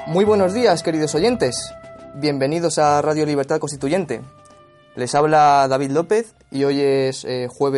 Muy buenos días, queridos oyentes. Bienvenidos a Radio Libertad Constituyente. Les habla David López y hoy es 2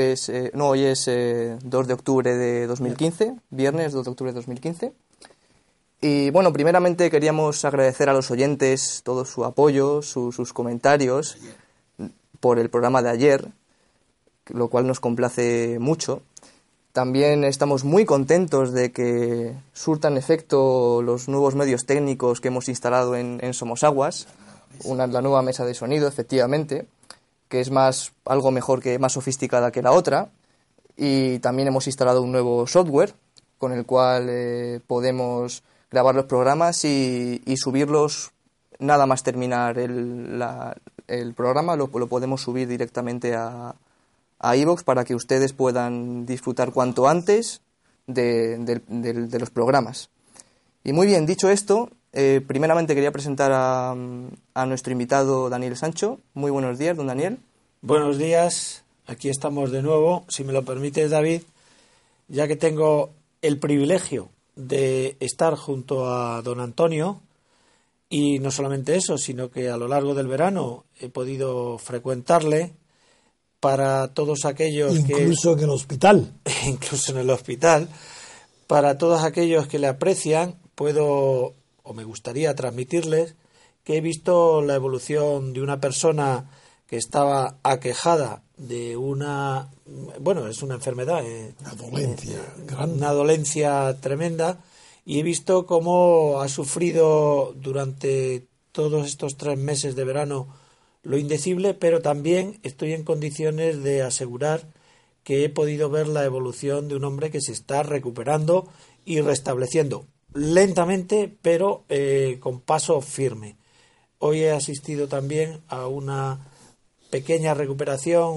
de octubre de 2015, viernes 2 de octubre de 2015. Y bueno, primeramente queríamos agradecer a los oyentes todo su apoyo, sus comentarios por el programa de ayer, lo cual nos complace mucho. También estamos muy contentos de que surtan efecto los nuevos medios técnicos que hemos instalado en Somosaguas, la nueva mesa de sonido, efectivamente, que es algo mejor, más sofisticada que la otra, y también hemos instalado un nuevo software con el cual podemos grabar los programas y subirlos nada más terminar el programa, lo podemos subir directamente a iVoox para que ustedes puedan disfrutar cuanto antes de los programas. Y muy bien, dicho esto, primeramente quería presentar a nuestro invitado Daniel Sancho. Muy buenos días, don Daniel. Buenos días, aquí estamos de nuevo, si me lo permites, David, ya que tengo el privilegio de estar junto a don Antonio, y no solamente eso, sino que a lo largo del verano he podido frecuentarle para todos aquellos incluso en el hospital. Incluso en el hospital, para todos aquellos que le aprecian, me gustaría transmitirles que he visto la evolución de una persona que estaba aquejada de es una enfermedad, una dolencia tremenda, y he visto cómo ha sufrido durante todos estos 3 meses de verano lo indecible, pero también estoy en condiciones de asegurar que he podido ver la evolución de un hombre que se está recuperando y restableciendo lentamente, pero con paso firme. Hoy he asistido también a una pequeña recuperación,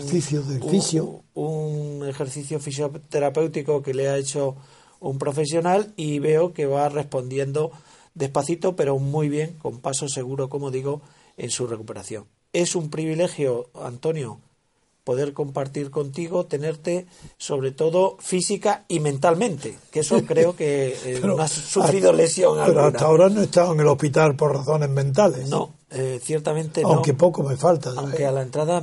un ejercicio fisioterapéutico que le ha hecho un profesional, y veo que va respondiendo despacito, pero muy bien, con paso seguro, como digo, en su recuperación. Es un privilegio, Antonio, poder compartir contigo, tenerte sobre todo física y mentalmente, que eso creo que no has sufrido lesión alguna. Pero hasta ahora no he estado en el hospital por razones mentales. No, ciertamente no. Aunque poco me falta. Aunque a la entrada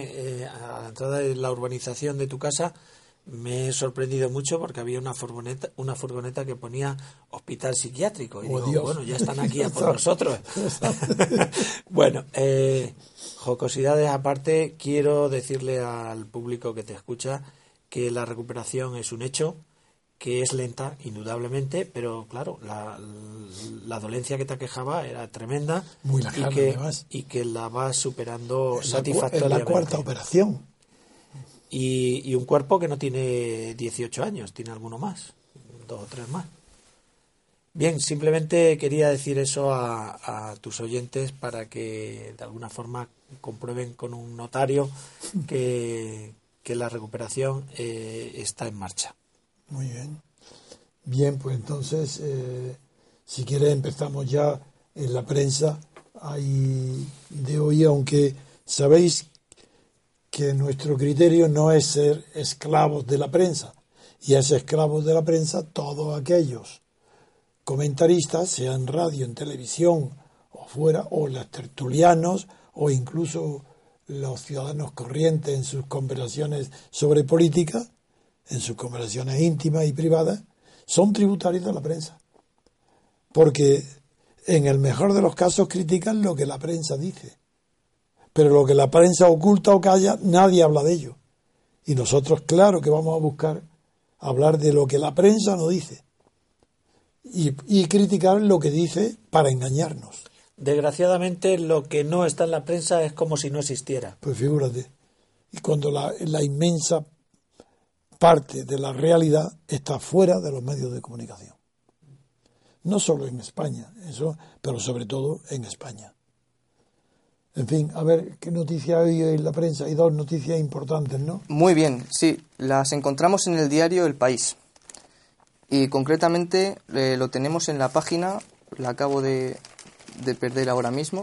de la urbanización de tu casa me he sorprendido mucho, porque había una furgoneta que ponía hospital psiquiátrico, y digo, bueno, ya están aquí a por nosotros. Bueno, jocosidades aparte, quiero decirle al público que te escucha que la recuperación es un hecho, que es lenta, indudablemente, pero claro, la dolencia que te aquejaba era tremenda, muy lejana, y que la vas superando satisfactoriamente. Es la 4ª operación. Y un cuerpo que no tiene 18 años, tiene alguno más, 2 o 3 más. Bien, simplemente quería decir eso a tus oyentes para que de alguna forma comprueben con un notario que la recuperación está en marcha. Muy bien. Bien, pues entonces, si quieres empezamos ya en la prensa de hoy, aunque sabéis que nuestro criterio no es ser esclavos de la prensa, y es esclavos de la prensa todos aquellos comentaristas, sea en radio, en televisión o fuera, o los tertulianos, o incluso los ciudadanos corrientes en sus conversaciones sobre política, en sus conversaciones íntimas y privadas, son tributarios de la prensa. Porque en el mejor de los casos critican lo que la prensa dice. Pero lo que la prensa oculta o calla, nadie habla de ello. Y nosotros, claro que vamos a buscar hablar de lo que la prensa no dice. Y criticar lo que dice para engañarnos. Desgraciadamente, lo que no está en la prensa es como si no existiera. Pues figúrate. Y cuando la inmensa parte de la realidad está fuera de los medios de comunicación. No solo en España, pero sobre todo en España. En fin, a ver, ¿qué noticia hay en la prensa? Hay 2 noticias importantes, ¿no? Muy bien, sí, las encontramos en el diario El País. Y concretamente lo tenemos en la página, la acabo de perder ahora mismo.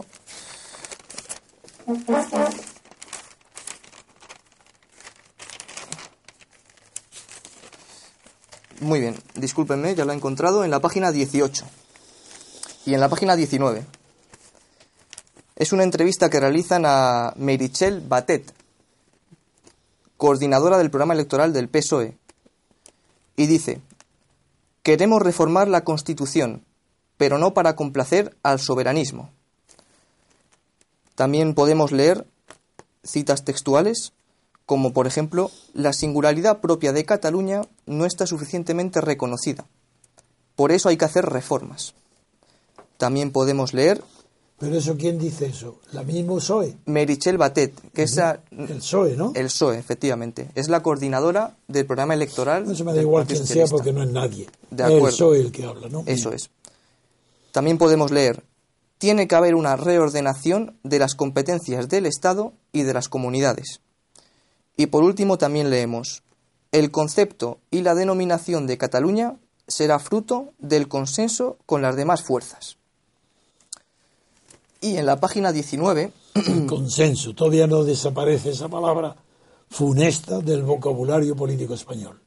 Muy bien, discúlpenme, ya lo he encontrado en la página 18. Y en la página 19 es una entrevista que realizan a Meritxell Batet, coordinadora del programa electoral del PSOE, y dice: queremos reformar la Constitución, pero no para complacer al soberanismo. También podemos leer citas textuales, como por ejemplo: la singularidad propia de Cataluña no está suficientemente reconocida. Por eso hay que hacer reformas. También podemos leer... ¿Pero eso quién dice eso? ¿La misma PSOE? Meritxell Batet, que es el PSOE, ¿no? El PSOE, efectivamente. Es la coordinadora del programa electoral. Eso me da igual quien sea porque no es nadie. De acuerdo. Es el PSOE el que habla, ¿no? Eso es. También podemos leer: tiene que haber una reordenación de las competencias del Estado y de las comunidades. Y por último también leemos: el concepto y la denominación de Cataluña será fruto del consenso con las demás fuerzas. Y en la página 19... El consenso. Todavía no desaparece esa palabra funesta del vocabulario político español.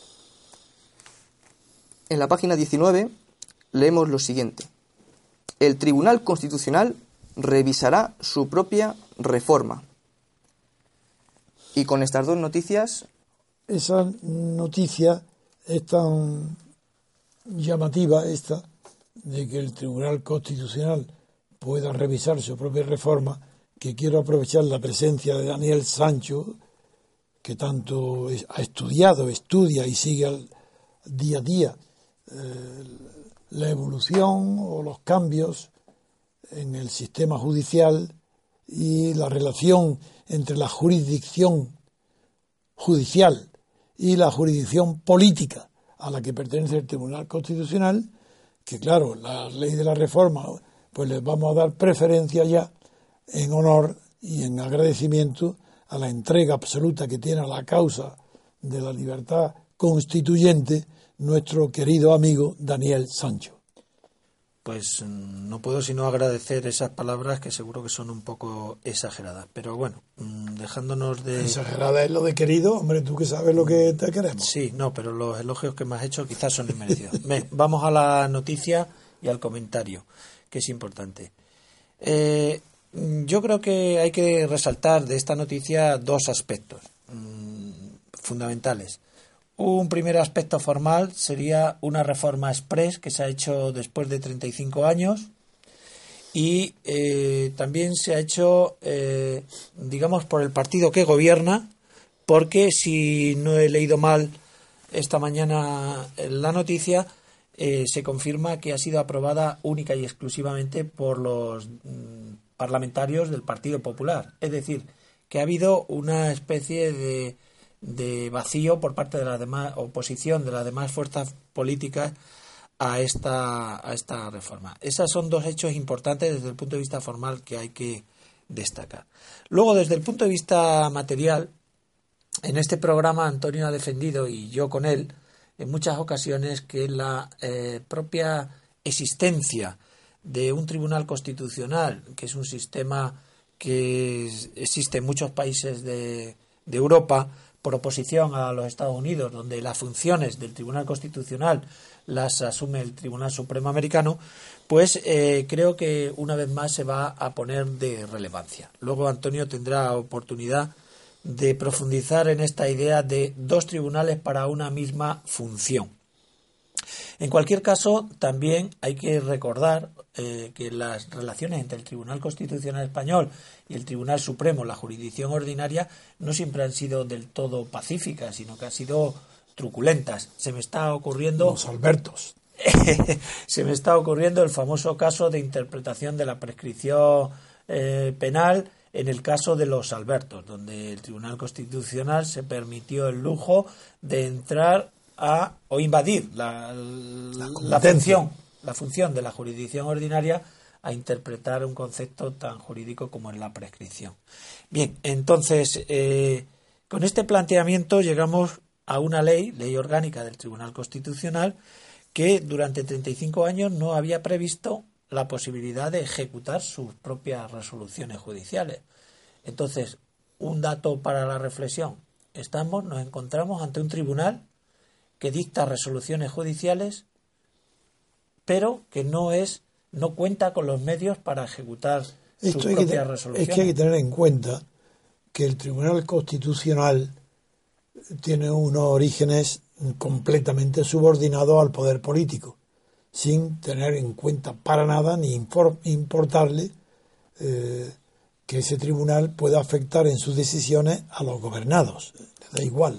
En la página 19 leemos lo siguiente: el Tribunal Constitucional revisará su propia reforma. Y con estas dos noticias... Esa noticia es tan llamativa, esta, de que el Tribunal Constitucional pueda revisar su propia reforma, que quiero aprovechar la presencia de Daniel Sancho, que tanto ha estudiado, estudia y sigue día a día la evolución o los cambios en el sistema judicial y la relación entre la jurisdicción judicial y la jurisdicción política a la que pertenece el Tribunal Constitucional, que claro, la ley de la reforma, pues les vamos a dar preferencia ya en honor y en agradecimiento a la entrega absoluta que tiene a la causa de la libertad constituyente nuestro querido amigo Daniel Sancho. Pues no puedo sino agradecer esas palabras que seguro que son un poco exageradas. Pero bueno, dejándonos de... Exagerada es lo de querido, hombre, tú que sabes lo que te queremos. Sí, no, pero los elogios que me has hecho quizás son inmerecidos. Vamos a la noticia y al comentario, que es importante. Yo creo que hay que resaltar de esta noticia dos aspectos fundamentales. Un primer aspecto formal sería una reforma express que se ha hecho después de 35 años y también se ha hecho, digamos, por el partido que gobierna, porque si no he leído mal esta mañana la noticia, se confirma que ha sido aprobada única y exclusivamente por los parlamentarios del Partido Popular. Es decir, que ha habido una especie de vacío por parte de la demás oposición, de las demás fuerzas políticas a esta reforma. Esos son dos hechos importantes desde el punto de vista formal que hay que destacar. Luego, desde el punto de vista material, en este programa Antonio ha defendido, y yo con él, en muchas ocasiones, que la propia existencia de un tribunal constitucional, que es un sistema que existe en muchos países de Europa, por oposición a los Estados Unidos, donde las funciones del Tribunal Constitucional las asume el Tribunal Supremo Americano, pues creo que una vez más se va a poner de relevancia. Luego Antonio tendrá oportunidad de profundizar en esta idea de dos tribunales para una misma función. En cualquier caso, también hay que recordar que las relaciones entre el Tribunal Constitucional Español y el Tribunal Supremo, la jurisdicción ordinaria, no siempre han sido del todo pacíficas, sino que han sido truculentas. Se me está ocurriendo... Los Albertos. Se me está ocurriendo el famoso caso de interpretación de la prescripción penal en el caso de los Albertos, donde el Tribunal Constitucional se permitió el lujo de entrar o invadir la función de la jurisdicción ordinaria a interpretar un concepto tan jurídico como es la prescripción. Bien, entonces, con este planteamiento llegamos a una ley orgánica del Tribunal Constitucional que durante 35 años no había previsto la posibilidad de ejecutar sus propias resoluciones judiciales. Entonces, un dato para la reflexión. Nos encontramos ante un tribunal que dicta resoluciones judiciales, pero que no es no cuenta con los medios para ejecutar sus Esto propias resoluciones. es que hay que tener en cuenta que el Tribunal Constitucional tiene unos orígenes completamente subordinados al poder político, sin tener en cuenta para nada ni importarle que ese tribunal pueda afectar en sus decisiones a los gobernados. Le da igual.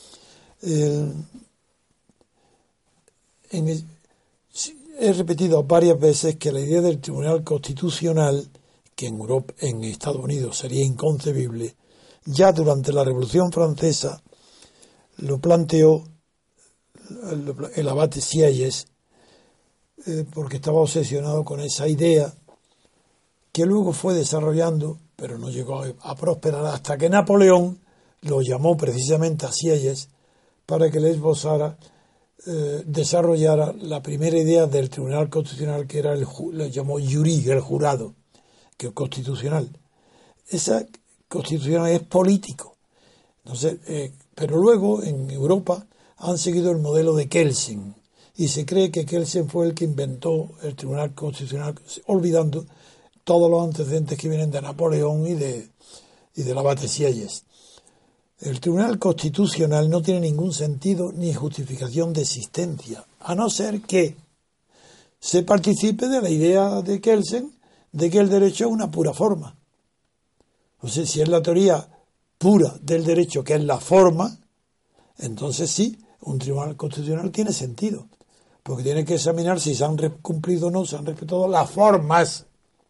He repetido varias veces que la idea del Tribunal Constitucional, que en Europa, en Estados Unidos sería inconcebible, ya durante la Revolución Francesa lo planteó el abate Sieyès, porque estaba obsesionado con esa idea que luego fue desarrollando, pero no llegó a prosperar hasta que Napoleón lo llamó precisamente a Sieyès para que le esbozara, desarrollara la primera idea del Tribunal Constitucional, que era lo llamó jury, el jurado, que es constitucional. Esa constitucional es político. Entonces, pero luego en Europa han seguido el modelo de Kelsen y se cree que Kelsen fue el que inventó el Tribunal Constitucional, olvidando todos los antecedentes que vienen de Napoleón y del abate Sieyès. El Tribunal Constitucional no tiene ningún sentido ni justificación de existencia, a no ser que se participe de la idea de Kelsen de que el derecho es una pura forma. O sea, si es la teoría pura del derecho, que es la forma, entonces sí, un Tribunal Constitucional tiene sentido, porque tiene que examinar si se han cumplido o no, se han respetado las formas.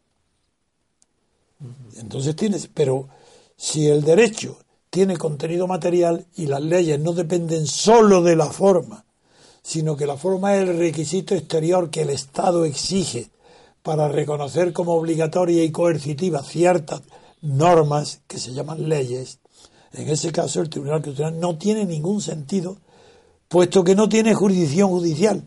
Entonces pero si el derecho tiene contenido material y las leyes no dependen solo de la forma, sino que la forma es el requisito exterior que el Estado exige para reconocer como obligatoria y coercitiva ciertas normas que se llaman leyes, en ese caso el Tribunal Constitucional no tiene ningún sentido, puesto que no tiene jurisdicción judicial.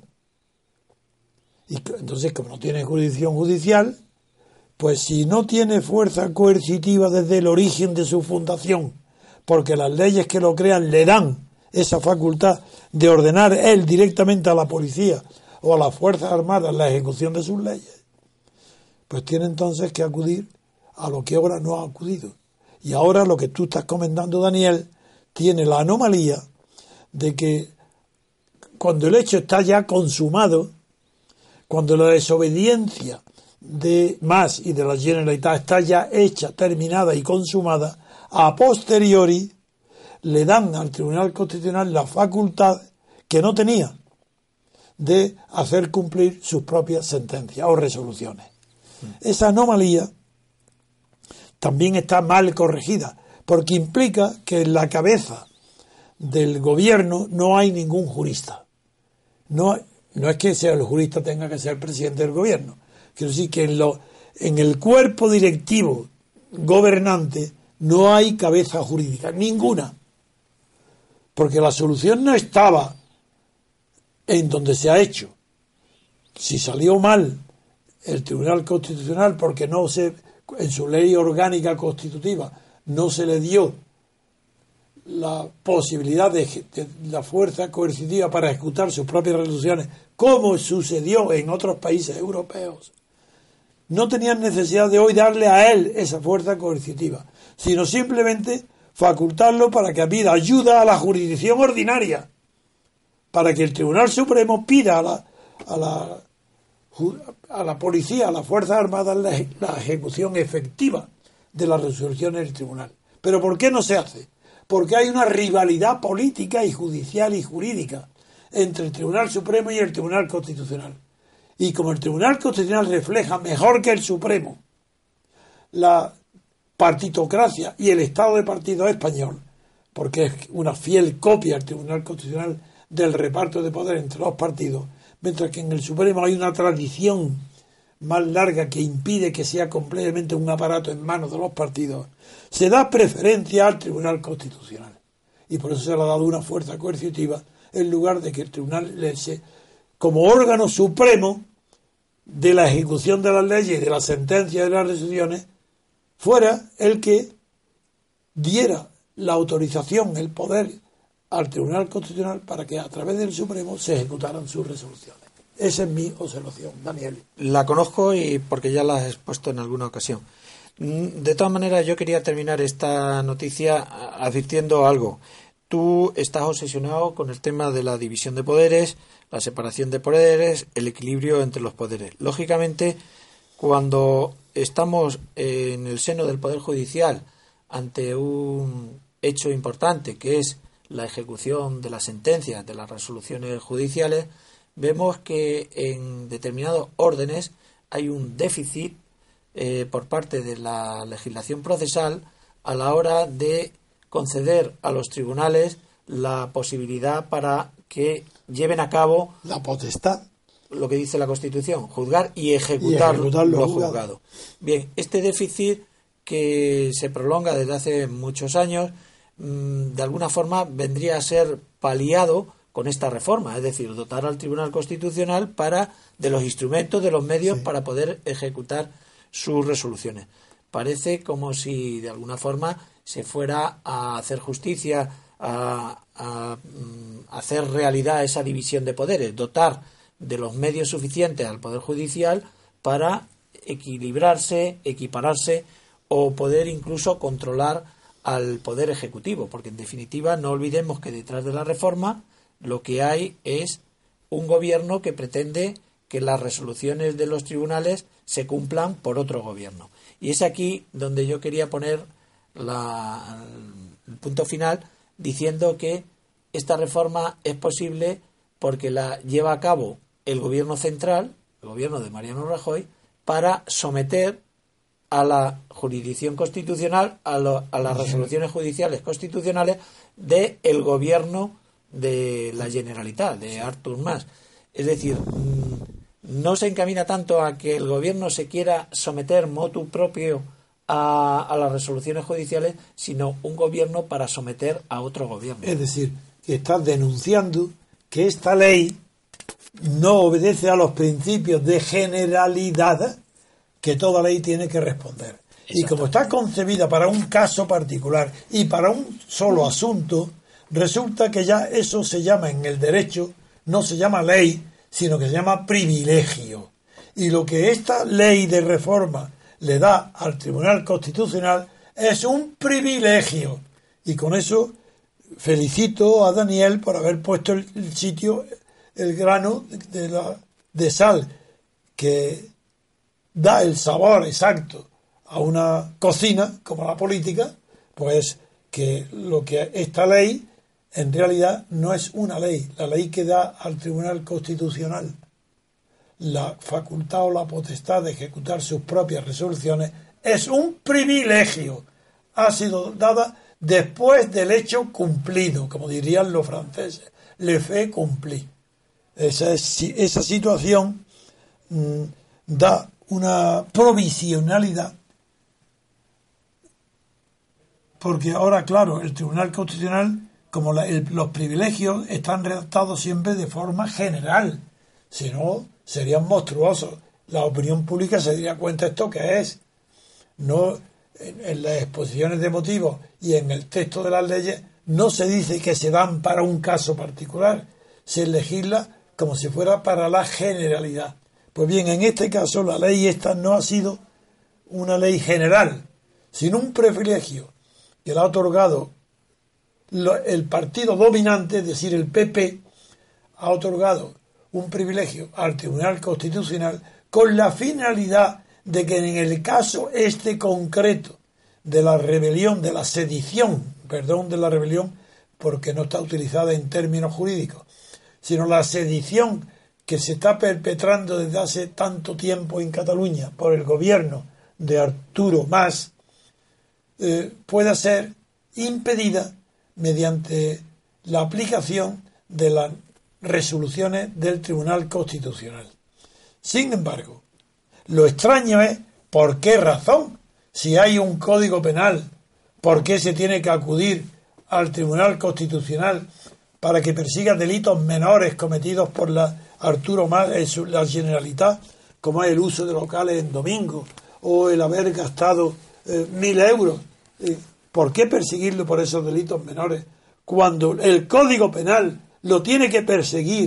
Y entonces, como no tiene jurisdicción judicial, pues si no tiene fuerza coercitiva desde el origen de su fundación, porque las leyes que lo crean le dan esa facultad de ordenar él directamente a la policía o a las Fuerzas Armadas la ejecución de sus leyes, pues tiene entonces que acudir a lo que ahora no ha acudido. Y ahora lo que tú estás comentando, Daniel, tiene la anomalía de que cuando el hecho está ya consumado, cuando la desobediencia de Mas y de la Generalitat está ya hecha, terminada y consumada, a posteriori le dan al Tribunal Constitucional la facultad que no tenía de hacer cumplir sus propias sentencias o resoluciones. Esa anomalía también está mal corregida, porque implica que en la cabeza del gobierno no hay ningún jurista. No es que sea el jurista tenga que ser presidente del gobierno. Quiero decir que en el cuerpo directivo gobernante no hay cabeza jurídica, ninguna. Porque la solución no estaba en donde se ha hecho. Si salió mal el Tribunal Constitucional porque en su ley orgánica constitutiva no se le dio la posibilidad de la fuerza coercitiva para ejecutar sus propias resoluciones, como sucedió en otros países europeos, no tenían necesidad de hoy darle a él esa fuerza coercitiva, sino simplemente facultarlo para que pida ayuda a la jurisdicción ordinaria, para que el Tribunal Supremo pida a la policía, a las Fuerzas Armadas, la ejecución efectiva de las resoluciones del tribunal. ¿Pero por qué no se hace? Porque hay una rivalidad política y judicial y jurídica entre el Tribunal Supremo y el Tribunal Constitucional. Y como el Tribunal Constitucional refleja mejor que el Supremo la partitocracia y el Estado de partido español, porque es una fiel copia el Tribunal Constitucional del reparto de poder entre los partidos, mientras que en el Supremo hay una tradición más larga que impide que sea completamente un aparato en manos de los partidos, se da preferencia al Tribunal Constitucional. Y por eso se le ha dado una fuerza coercitiva en lugar de que el Tribunal, como órgano supremo de la ejecución de las leyes y de las sentencias y de las resoluciones, fuera el que diera la autorización, el poder al Tribunal Constitucional para que a través del Supremo se ejecutaran sus resoluciones. Esa es mi observación, Daniel. La conozco y porque ya la has expuesto en alguna ocasión. De todas maneras, yo quería terminar esta noticia advirtiendo algo. Tú estás obsesionado con el tema de la división de poderes, la separación de poderes, el equilibrio entre los poderes. Lógicamente, cuando estamos en el seno del Poder Judicial ante un hecho importante que es la ejecución de las sentencias, de las resoluciones judiciales, vemos que en determinados órdenes hay un déficit por parte de la legislación procesal a la hora de conceder a los tribunales la posibilidad para que lleven a cabo la potestad, lo que dice la Constitución, juzgar y ejecutar lo juzgado. Bien, este déficit que se prolonga desde hace muchos años, de alguna forma vendría a ser paliado con esta reforma, es decir, dotar al Tribunal Constitucional de los instrumentos, de los medios para poder ejecutar sus resoluciones. Parece como si de alguna forma se fuera a hacer justicia, a hacer realidad esa división de poderes, dotar de los medios suficientes al Poder Judicial para equilibrarse, equipararse o poder incluso controlar al Poder Ejecutivo, porque en definitiva no olvidemos que detrás de la reforma lo que hay es un gobierno que pretende que las resoluciones de los tribunales se cumplan por otro gobierno. Y es aquí donde yo quería poner el punto final, diciendo que esta reforma es posible porque la lleva a cabo el gobierno central, el gobierno de Mariano Rajoy, para someter a la jurisdicción constitucional, a las resoluciones judiciales constitucionales del gobierno de la Generalitat, de Artur Mas. Es decir, no se encamina tanto a que el gobierno se quiera someter motu propio a las resoluciones judiciales, sino un gobierno para someter a otro gobierno. Es decir, que estás denunciando que esta ley no obedece a los principios de generalidad que toda ley tiene que responder. Y como está concebida para un caso particular y para un solo asunto, resulta que ya eso se llama en el derecho, no se llama ley, sino que se llama privilegio. Y lo que esta ley de reforma le da al Tribunal Constitucional es un privilegio. Y con eso felicito a Daniel por haber puesto el sitio, el grano de sal que da el sabor exacto a una cocina como la política, pues que lo que esta ley en realidad no es una ley. La ley que da al Tribunal Constitucional la facultad o la potestad de ejecutar sus propias resoluciones es un privilegio. Ha sido dada después del hecho cumplido, como dirían los franceses, le fait accompli. Esa situación da una provisionalidad, porque ahora, claro, el Tribunal Constitucional, como los privilegios están redactados siempre de forma general, si no serían monstruosos. La opinión pública se daría cuenta de esto que es. No, en las exposiciones de motivos y en el texto de las leyes no se dice que se dan para un caso particular, se legisla como si fuera para la generalidad. Pues bien, en este caso la ley esta no ha sido una ley general, sino un privilegio que le ha otorgado el partido dominante, es decir, el PP, ha otorgado un privilegio al Tribunal Constitucional con la finalidad de que en el caso este concreto de la rebelión, de la sedición, perdón, de la rebelión, porque no está utilizada en términos jurídicos, sino la sedición que se está perpetrando desde hace tanto tiempo en Cataluña por el gobierno de Arturo Mas, pueda ser impedida mediante la aplicación de las resoluciones del Tribunal Constitucional. Sin embargo, lo extraño es por qué razón, si hay un código penal, por qué se tiene que acudir al Tribunal Constitucional para que persiga delitos menores cometidos por Arturo Mas, la Generalitat, como es el uso de locales en domingo o el haber gastado 1.000 euros. ¿Por qué perseguirlo por esos delitos menores cuando el Código Penal lo tiene que perseguir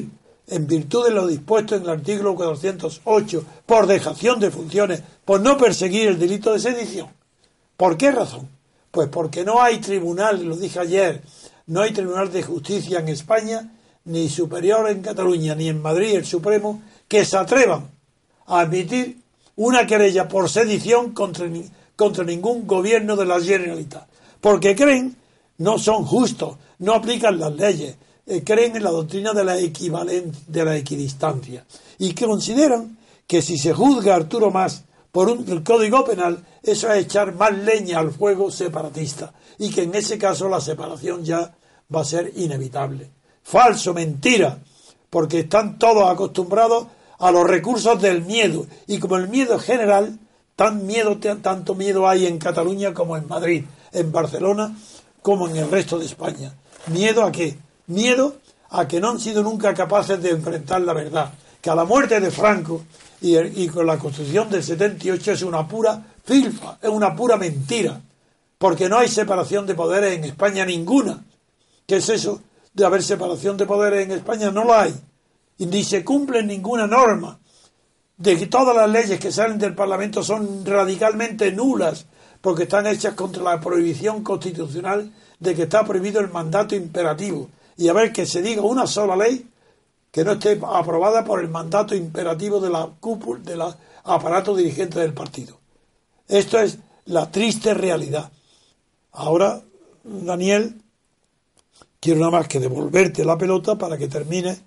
en virtud de lo dispuesto en el artículo 408, por dejación de funciones, por no perseguir el delito de sedición. ¿Por qué razón? Pues porque no hay tribunal, lo dije ayer, no hay tribunal de justicia en España, ni superior en Cataluña, ni en Madrid el Supremo, que se atrevan a admitir una querella por sedición contra ningún gobierno de la Generalitat. Porque creen, no son justos, no aplican las leyes, creen en la doctrina de la equivalencia, de la equidistancia, y que consideran que si se juzga a Arturo Mas por el Código Penal, eso es echar más leña al fuego separatista, y que en ese caso la separación ya va a ser inevitable. Falso, mentira, porque están todos acostumbrados a los recursos del miedo, y como el miedo es general, tanto miedo hay en Cataluña como en Madrid, en Barcelona, como en el resto de España. ¿Miedo a qué? Miedo a que no han sido nunca capaces de enfrentar la verdad, que a la muerte de Franco y con la Constitución del 78 es una pura filfa, es una pura mentira, porque no hay separación de poderes en España ninguna. ¿Qué es eso de haber separación de poderes en España? No la hay, y ni se cumple ninguna norma, de que todas las leyes que salen del Parlamento son radicalmente nulas, porque están hechas contra la prohibición constitucional de que está prohibido el mandato imperativo. Y a ver que se diga una sola ley que no esté aprobada por el mandato imperativo de la cúpula, del aparato dirigente del partido. Esto es la triste realidad. Ahora, Daniel, quiero nada más que devolverte la pelota para que termine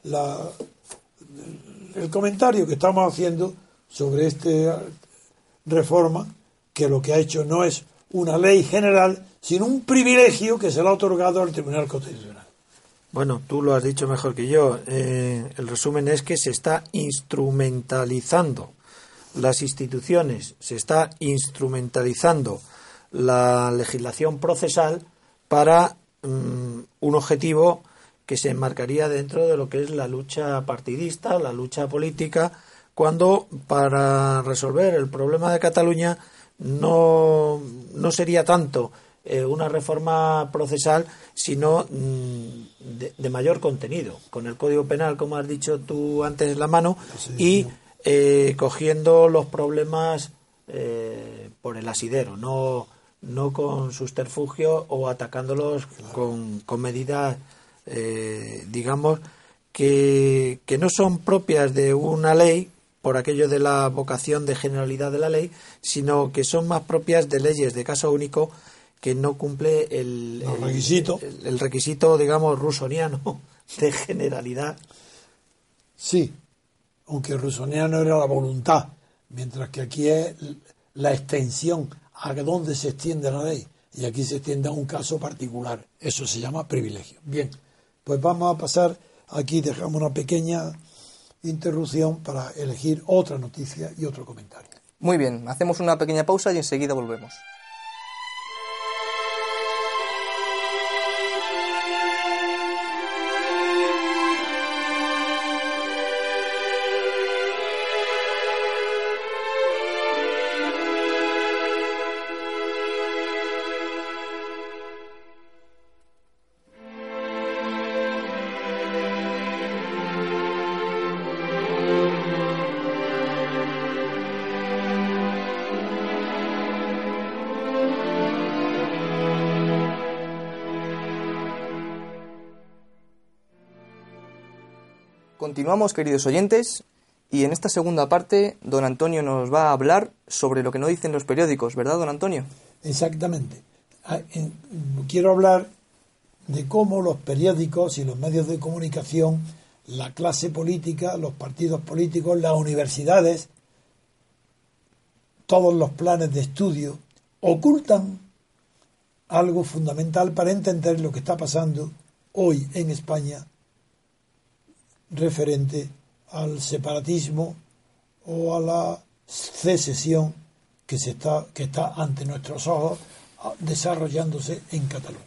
el comentario que estamos haciendo sobre esta reforma, que lo que ha hecho no es una ley general, sino un privilegio que se le ha otorgado al Tribunal Constitucional. Bueno, tú lo has dicho mejor que yo. El resumen es que se está instrumentalizando las instituciones, se está instrumentalizando la legislación procesal para un objetivo que se enmarcaría dentro de lo que es la lucha partidista, la lucha política, cuando para resolver el problema de Cataluña no sería tanto una reforma procesal, sino de mayor contenido, con el Código Penal, como has dicho tú antes, en la mano, y cogiendo los problemas por el asidero, no con subterfugio o atacándolos con medidas, digamos, que no son propias de una ley, por aquello de la vocación de generalidad de la ley, sino que son más propias de leyes de caso único, que no cumple el requisito, digamos, rusoniano de generalidad. Sí, aunque rusoniano era la voluntad, mientras que aquí es la extensión a dónde se extiende la ley, y aquí se extiende a un caso particular. Eso se llama privilegio. Bien, pues vamos a pasar, aquí dejamos una pequeña interrupción para elegir otra noticia y otro comentario. Muy bien, hacemos una pequeña pausa y enseguida volvemos. Continuamos, queridos oyentes, y en esta segunda parte don Antonio nos va a hablar sobre lo que no dicen los periódicos, ¿verdad, don Antonio? Exactamente. Quiero hablar de cómo los periódicos y los medios de comunicación, la clase política, los partidos políticos, las universidades, todos los planes de estudio, ocultan algo fundamental para entender lo que está pasando hoy en España referente al separatismo o a la secesión que está ante nuestros ojos desarrollándose en Cataluña.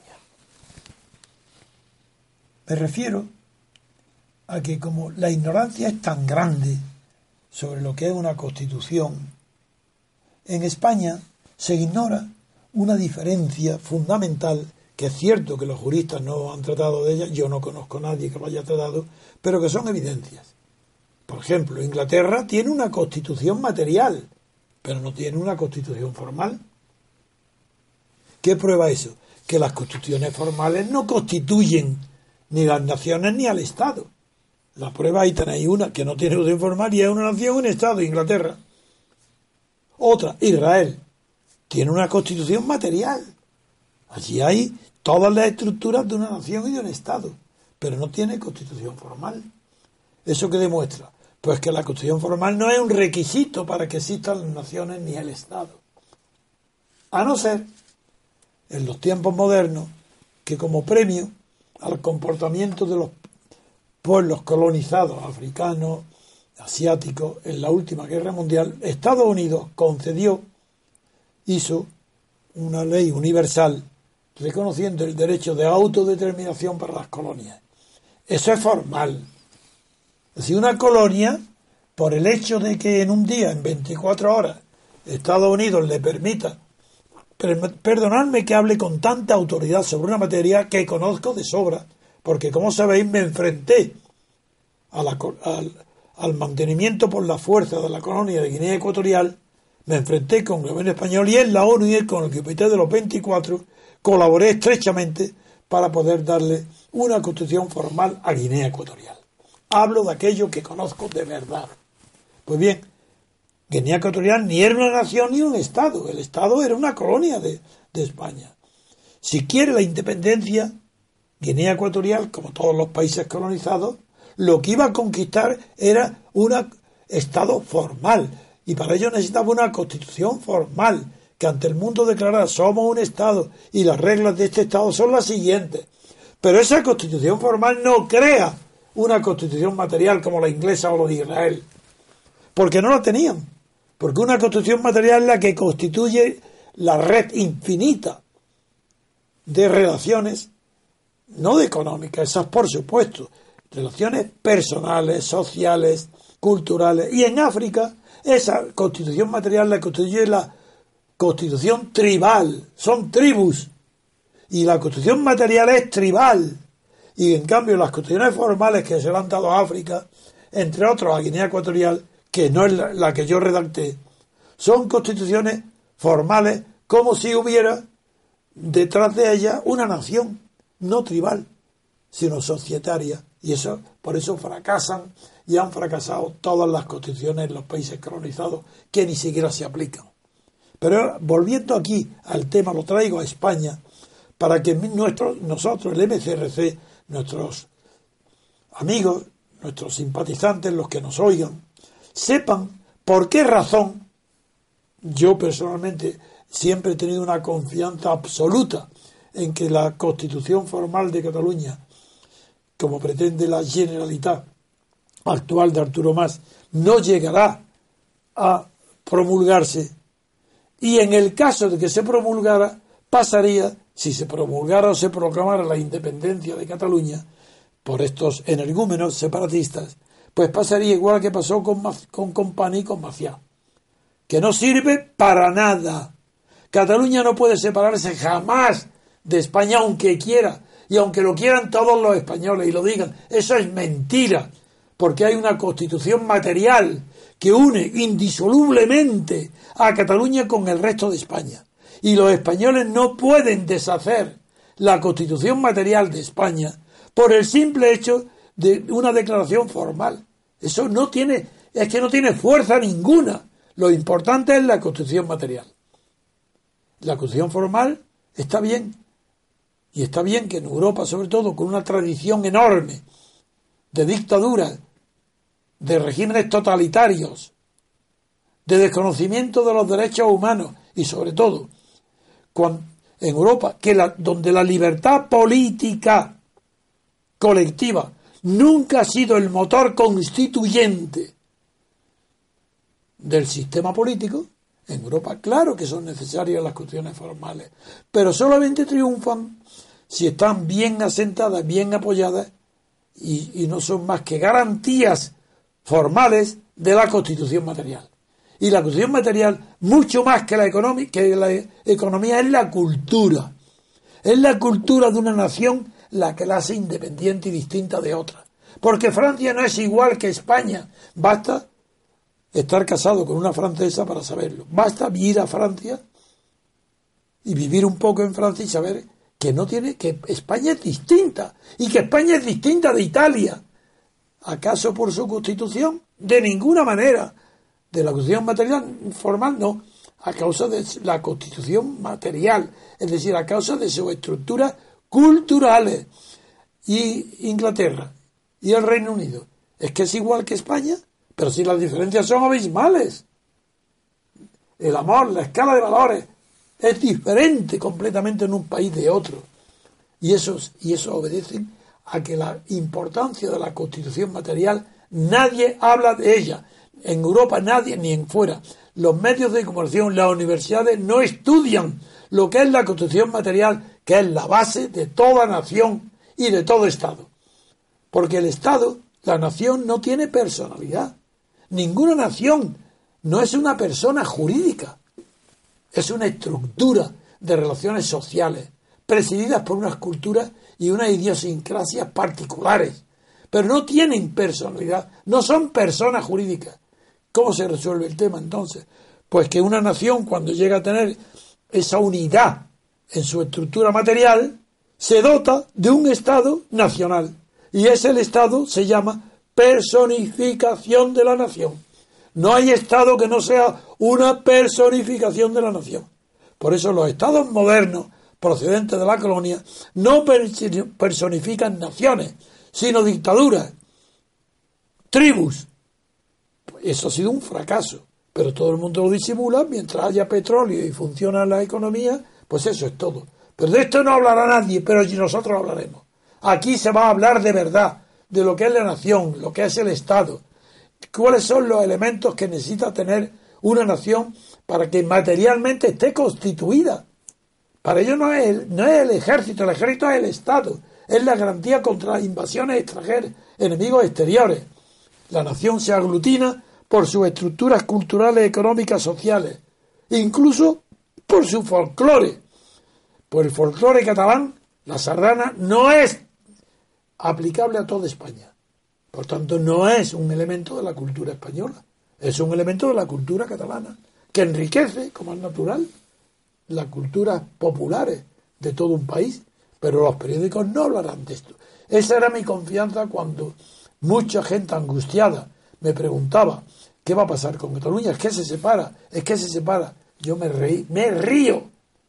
Me refiero a que como la ignorancia es tan grande sobre lo que es una constitución, en España se ignora una diferencia fundamental que es cierto que los juristas no han tratado de ellas, yo no conozco a nadie que lo haya tratado, pero que son evidencias. Por ejemplo, Inglaterra tiene una constitución material, pero no tiene una constitución formal. ¿Qué prueba eso? Que las constituciones formales no constituyen ni las naciones ni al Estado. La prueba, ahí tenéis una que no tiene constitución formal y es una nación, un Estado, Inglaterra. Otra, Israel, tiene una constitución material. Allí hay todas las estructuras de una nación y de un Estado, pero no tiene constitución formal. ¿Eso qué demuestra? Pues que la constitución formal no es un requisito para que existan las naciones ni el Estado. A no ser, en los tiempos modernos, que como premio al comportamiento de los pueblos colonizados, africanos, asiáticos, en la última guerra mundial, Estados Unidos hizo una ley universal reconociendo el derecho de autodeterminación para las colonias. Eso es formal. Si una colonia, por el hecho de que en un día, en 24 horas, Estados Unidos le permita, perdonadme que hable con tanta autoridad sobre una materia que conozco de sobra, porque como sabéis me enfrenté al mantenimiento por la fuerza de la colonia de Guinea Ecuatorial, me enfrenté con el gobierno español y en la ONU y con el Comité de los 24 colaboré estrechamente para poder darle una constitución formal a Guinea Ecuatorial. Hablo de aquello que conozco de verdad. Pues bien, Guinea Ecuatorial ni era una nación ni un Estado. El Estado era una colonia de España. Si quiere la independencia, Guinea Ecuatorial, como todos los países colonizados, lo que iba a conquistar era un Estado formal. Y para ello necesitaba una constitución formal, que ante el mundo declarara somos un Estado y las reglas de este Estado son las siguientes. Pero esa constitución formal no crea una constitución material como la inglesa o la de Israel, porque no la tenían, porque una constitución material es la que constituye la red infinita de relaciones, no de económicas, esas por supuesto, relaciones personales, sociales, culturales, y en África esa constitución material la constituye la constitución tribal, son tribus, y la constitución material es tribal. Y en cambio las constituciones formales que se le han dado a África, entre otros a Guinea Ecuatorial, que no es la que yo redacté, son constituciones formales como si hubiera detrás de ellas una nación, no tribal, sino societaria. Y eso, por eso fracasan y han fracasado todas las constituciones en los países colonizados que ni siquiera se aplican. Pero volviendo aquí al tema, lo traigo a España para que nosotros, el MCRC, nuestros amigos, nuestros simpatizantes, los que nos oigan, sepan por qué razón yo personalmente siempre he tenido una confianza absoluta en que la Constitución formal de Cataluña, como pretende la Generalitat actual de Arturo Mas, no llegará a promulgarse, y en el caso de que se promulgara, pasaría, si se promulgara o se proclamara la independencia de Cataluña por estos energúmenos separatistas, pues pasaría igual que pasó con Companys y con Macià, que no sirve para nada. Cataluña no puede separarse jamás de España, aunque quiera, y aunque lo quieran todos los españoles y lo digan, eso es mentira, porque hay una constitución material que une indisolublemente a Cataluña con el resto de España. Y los españoles no pueden deshacer la constitución material de España por el simple hecho de una declaración formal. Eso no tiene fuerza ninguna. Lo importante es la constitución material. La constitución formal está bien. Y está bien que en Europa, sobre todo, con una tradición enorme de dictaduras, de regímenes totalitarios, de desconocimiento de los derechos humanos y sobre todo en Europa, donde la libertad política colectiva nunca ha sido el motor constituyente del sistema político, en Europa claro que son necesarias las constituciones formales, pero solamente triunfan si están bien asentadas, bien apoyadas y no son más que garantías formales de la constitución material. Y la constitución material, mucho más que la economía, es la cultura. Es la cultura de una nación la que la hace independiente y distinta de otra. Porque Francia no es igual que España. Basta estar casado con una francesa para saberlo. Basta ir a Francia y vivir un poco en Francia y saber que España es distinta y que España es distinta de Italia. ¿Acaso por su constitución? De ninguna manera. De la constitución material formal no, a causa de la constitución material, es decir, a causa de sus estructuras culturales. Y Inglaterra y el Reino Unido, es que es igual que España, pero si las diferencias son abismales. El amor, la escala de valores es diferente completamente en un país de otro. Y eso obedece a que la importancia de la constitución material, nadie habla de ella. En Europa nadie, ni en fuera. Los medios de comunicación, las universidades no estudian lo que es la constitución material, que es la base de toda nación y de todo Estado. Porque el Estado, la nación, no tiene personalidad. Ninguna nación no es una persona jurídica. Es una estructura de relaciones sociales, presididas por unas culturas y unas idiosincrasias particulares. Pero no tienen personalidad, no son personas jurídicas. ¿Cómo se resuelve el tema entonces? Pues que una nación, cuando llega a tener esa unidad en su estructura material, se dota de un Estado nacional. Y ese el Estado se llama personificación de la nación. No hay Estado que no sea una personificación de la nación. Por eso los Estados modernos, procedentes de la colonia, no personifican naciones, sino dictaduras, tribus. Eso ha sido un fracaso, pero todo el mundo lo disimula. Mientras haya petróleo y funciona la economía, pues eso es todo. Pero de esto no hablará nadie, pero nosotros hablaremos. Aquí se va a hablar de verdad, de lo que es la nación, lo que es el Estado. ¿Cuáles son los elementos que necesita tener una nación para que materialmente esté constituida? Para ello no es el ejército es el Estado. Es la garantía contra invasiones extranjeras, enemigos exteriores. La nación se aglutina por sus estructuras culturales, económicas, sociales, incluso por su folclore. Pues el folclore catalán, la sardana, no es aplicable a toda España. Por tanto, no es un elemento de la cultura española, es un elemento de la cultura catalana, que enriquece, como es natural, las culturas populares de todo un país, pero los periódicos no hablarán de esto. Esa era mi confianza cuando mucha gente angustiada me preguntaba ¿qué va a pasar con Cataluña? Es que se separa. Yo me río.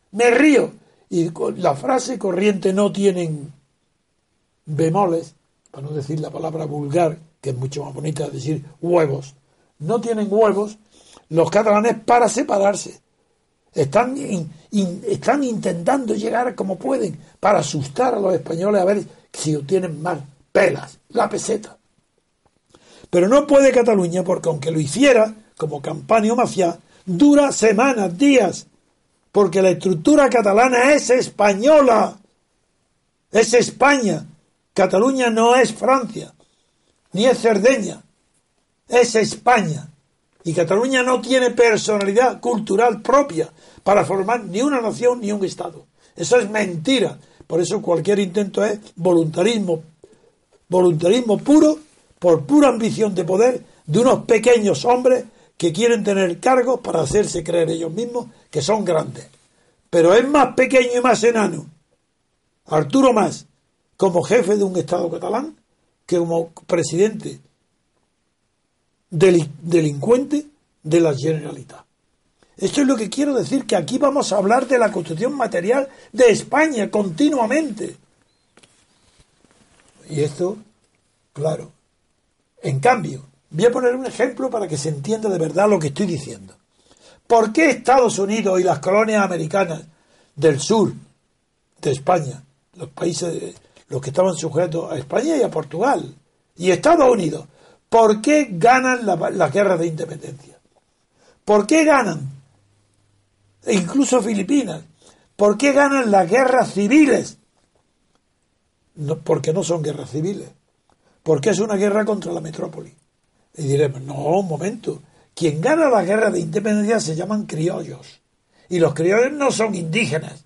Y la frase corriente no tienen bemoles, para no decir la palabra vulgar, que es mucho más bonita de decir huevos. No tienen huevos los catalanes para separarse. Están intentando llegar como pueden para asustar a los españoles a ver si obtienen más pelas, la peseta. Pero no puede Cataluña, porque aunque lo hiciera, como Campani o Maciá, dura semanas, días, porque la estructura catalana es española, es España. Cataluña no es Francia, ni es Cerdeña, es España. Y Cataluña no tiene personalidad cultural propia para formar ni una nación ni un Estado. Eso es mentira. Por eso cualquier intento es voluntarismo puro, por pura ambición de poder de unos pequeños hombres que quieren tener cargos para hacerse creer ellos mismos que son grandes. Pero es más pequeño y más enano Arturo Mas como jefe de un Estado catalán que como presidente delincuente de la Generalitat. Esto es lo que quiero decir, que aquí vamos a hablar de la constitución material de España continuamente. Y esto, claro. En cambio, voy a poner un ejemplo para que se entienda de verdad lo que estoy diciendo. ¿Por qué Estados Unidos y las colonias americanas del sur de España, los países, los que estaban sujetos a España y a Portugal, y Estados Unidos, por qué ganan las guerras de independencia? ¿Por qué ganan? E incluso Filipinas. ¿Por qué ganan las guerras civiles? No, porque no son guerras civiles. Porque es una guerra contra la metrópoli. Y diremos, no, un momento. Quien gana la guerra de independencia se llaman criollos. Y los criollos no son indígenas.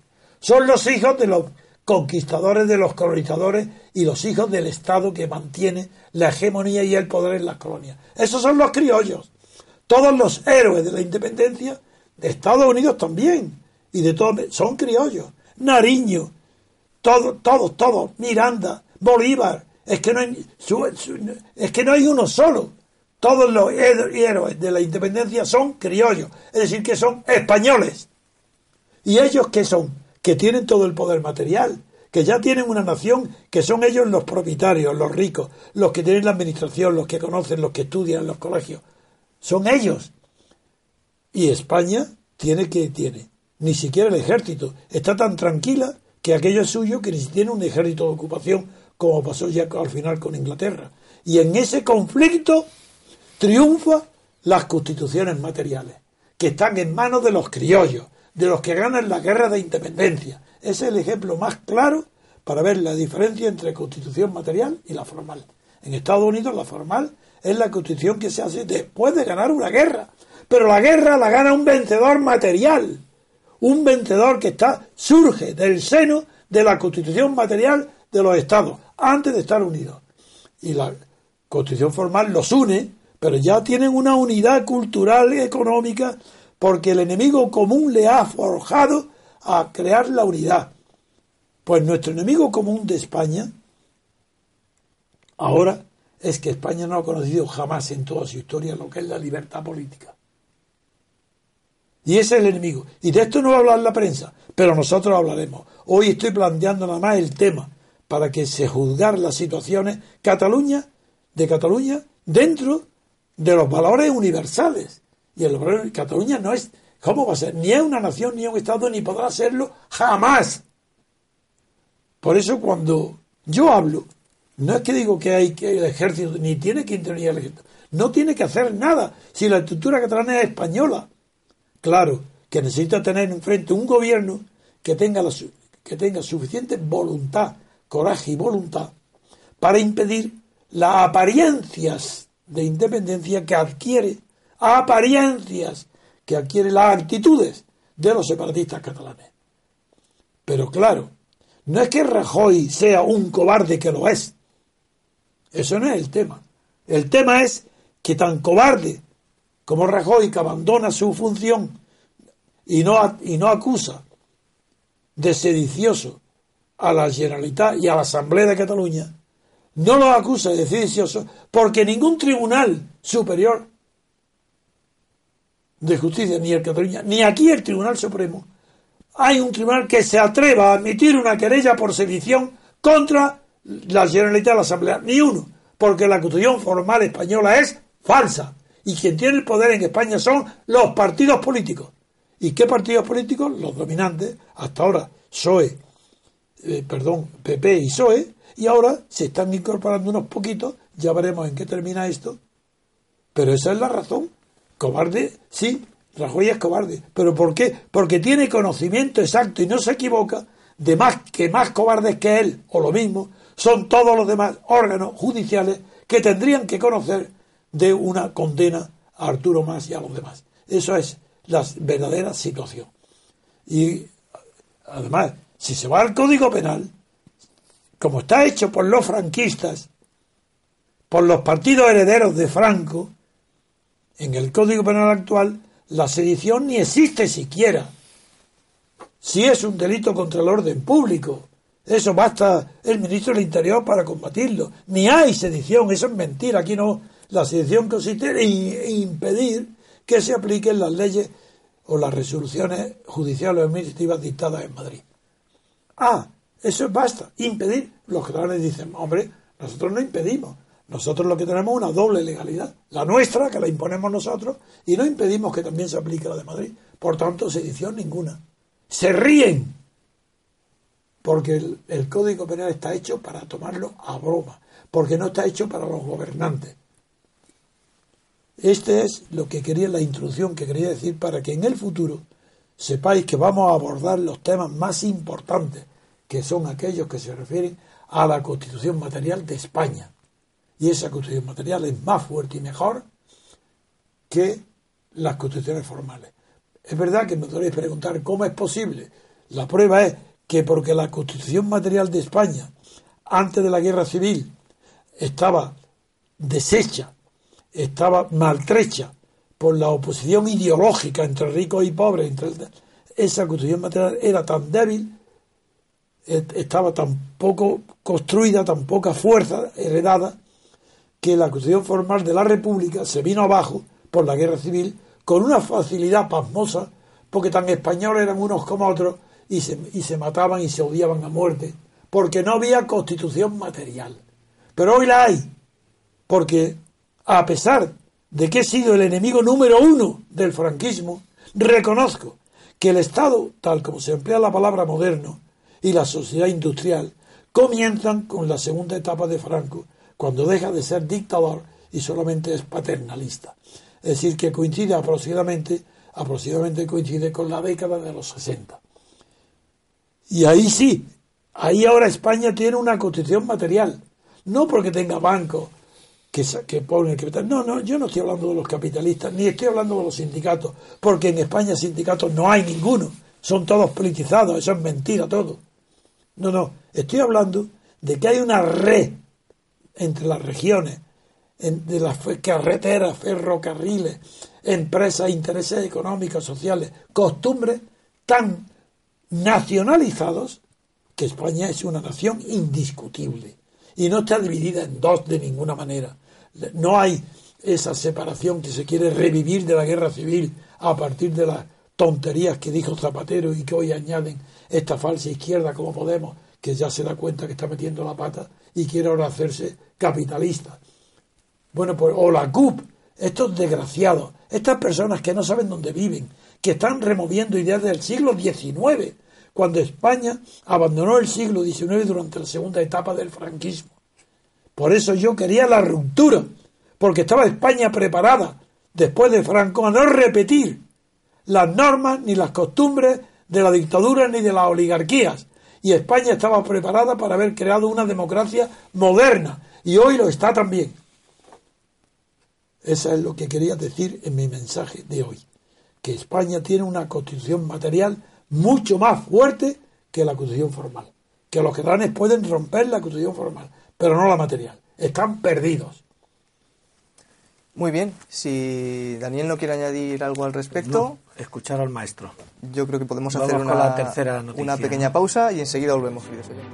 Son los hijos de los conquistadores, de los colonizadores y los hijos del Estado que mantiene la hegemonía y el poder en las colonias. Esos son los criollos. Todos los héroes de la independencia, de Estados Unidos también, y de todos, son criollos. Nariño, todos, Miranda, Bolívar, es que no hay uno solo. Todos los héroes de la independencia son criollos, es decir, que son españoles. ¿Y ellos qué son? Que tienen todo el poder material, que ya tienen una nación, que son ellos los propietarios, los ricos, los que tienen la administración, los que conocen, los que estudian en los colegios. Son ellos. Y España tiene, ni siquiera el ejército. Está tan tranquila que aquello es suyo que ni siquiera tiene un ejército de ocupación, como pasó ya al final con Inglaterra. Y en ese conflicto triunfan las constituciones materiales, que están en manos de los criollos, de los que ganan la guerra de independencia. Ese es el ejemplo más claro para ver la diferencia entre constitución material y la formal. En Estados Unidos la formal es la constitución que se hace después de ganar una guerra, pero la guerra la gana un vencedor material, un vencedor que surge del seno de la constitución material de los estados, antes de estar unidos. Y la constitución formal los une, pero ya tienen una unidad cultural y económica, porque el enemigo común le ha forjado a crear la unidad. Pues nuestro enemigo común de España ahora es que España no ha conocido jamás en toda su historia lo que es la libertad política. Y ese es el enemigo. Y de esto no va a hablar la prensa, pero nosotros hablaremos. Hoy estoy planteando nada más el tema para que se juzgar las situaciones de Cataluña dentro de los valores universales. Y el valor de Cataluña no es, ¿cómo va a ser? Ni es una nación, ni es un Estado, ni podrá serlo jamás. Por eso cuando yo hablo, no es que digo que hay que el ejército, ni tiene que intervenir el ejército, no tiene que hacer nada, si la estructura catalana es española. Claro, que necesita tener enfrente un gobierno que tenga suficiente voluntad, coraje y voluntad para impedir las apariencias de independencia que adquiere las actitudes de los separatistas catalanes. Pero claro, no es que Rajoy sea un cobarde, que lo es. Eso no es el tema. El tema es que tan cobarde como Rajoy, que abandona su función y no acusa de sedicioso a la Generalitat y a la Asamblea de Cataluña, no lo acusa de sedicioso porque ningún tribunal superior de justicia, ni el Cataluña, ni aquí el Tribunal Supremo, hay un tribunal que se atreva a admitir una querella por sedición contra la Generalitat y la Asamblea. Ni uno, porque la Constitución formal española es falsa. Y quien tiene el poder en España son los partidos políticos. ¿Y qué partidos políticos? Los dominantes, hasta ahora PP y PSOE, y ahora se están incorporando unos poquitos, ya veremos en qué termina esto. Pero esa es la razón. Cobarde, sí, Rajoy es cobarde. ¿Pero por qué? Porque tiene conocimiento exacto y no se equivoca de más cobardes que él, o lo mismo, son todos los demás órganos judiciales que tendrían que conocer de una condena a Arturo Mas y a los demás. Eso es la verdadera situación. Y además, si se va al Código Penal, como está hecho por los franquistas, por los partidos herederos de Franco, en el Código Penal actual, la sedición ni existe siquiera. Si es un delito contra el orden público, eso basta el ministro del Interior para combatirlo. Ni hay sedición, eso es mentira. Aquí no. La sedición consiste en impedir que se apliquen las leyes o las resoluciones judiciales o administrativas dictadas en Madrid. Eso basta, impedir. Los catalanes dicen, hombre, nosotros no impedimos. Nosotros lo que tenemos es una doble legalidad. La nuestra, que la imponemos nosotros, y no impedimos que también se aplique la de Madrid. Por tanto, sedición ninguna. Se ríen, porque el Código Penal está hecho para tomarlo a broma, porque no está hecho para los gobernantes. Este es lo que quería, la introducción que quería decir, para que en el futuro sepáis que vamos a abordar los temas más importantes, que son aquellos que se refieren a la Constitución material de España. Y esa Constitución material es más fuerte y mejor que las constituciones formales. Es verdad que me podréis preguntar cómo es posible. La prueba es que porque la Constitución material de España, antes de la Guerra Civil, estaba deshecha, estaba maltrecha por la oposición ideológica entre ricos y pobres, esa Constitución material era tan débil, estaba tan poco construida, tan poca fuerza heredada, que la Constitución formal de la República se vino abajo por la Guerra Civil con una facilidad pasmosa, porque tan españoles eran unos como otros y se mataban y se odiaban a muerte, porque no había Constitución material. Pero hoy la hay, porque a pesar de que he sido el enemigo número 1 del franquismo, reconozco que el Estado, tal como se emplea la palabra moderno, y la sociedad industrial comienzan con la segunda etapa de Franco, cuando deja de ser dictador y solamente es paternalista. Es decir, que coincide aproximadamente coincide con la década de los 60. Y ahí sí, ahí ahora España tiene una constitución material, no porque tenga bancos que ponen no, yo no estoy hablando de los capitalistas, ni estoy hablando de los sindicatos, porque en España sindicatos no hay ninguno, son todos politizados, eso es mentira todo. No, estoy hablando de que hay una red entre las regiones, de las carreteras, ferrocarriles, empresas, intereses económicos, sociales, costumbres tan nacionalizados que España es una nación indiscutible y no está dividida en dos de ninguna manera. No hay esa separación que se quiere revivir de la guerra civil a partir de las tonterías que dijo Zapatero y que hoy añaden esta falsa izquierda como Podemos, que ya se da cuenta que está metiendo la pata y quiere ahora hacerse capitalista. Bueno, pues, o la CUP, estos desgraciados, estas personas que no saben dónde viven, que están removiendo ideas del siglo XIX, cuando España abandonó el siglo XIX durante la segunda etapa del franquismo. Por eso yo quería la ruptura, porque estaba España preparada, después de Franco, a no repetir las normas ni las costumbres de la dictadura ni de las oligarquías. Y España estaba preparada para haber creado una democracia moderna, y hoy lo está también. Eso es lo que quería decir en mi mensaje de hoy, que España tiene una constitución material mucho más fuerte que la constitución formal, que los catalanes pueden romper la constitución formal, pero no la material, están perdidos. Muy bien, si Daniel no quiere añadir algo al respecto, no, escuchar al maestro. Yo creo que podemos Vamos hacer con la tercera noticia, una pequeña pausa y enseguida volvemos, queridos oyentes.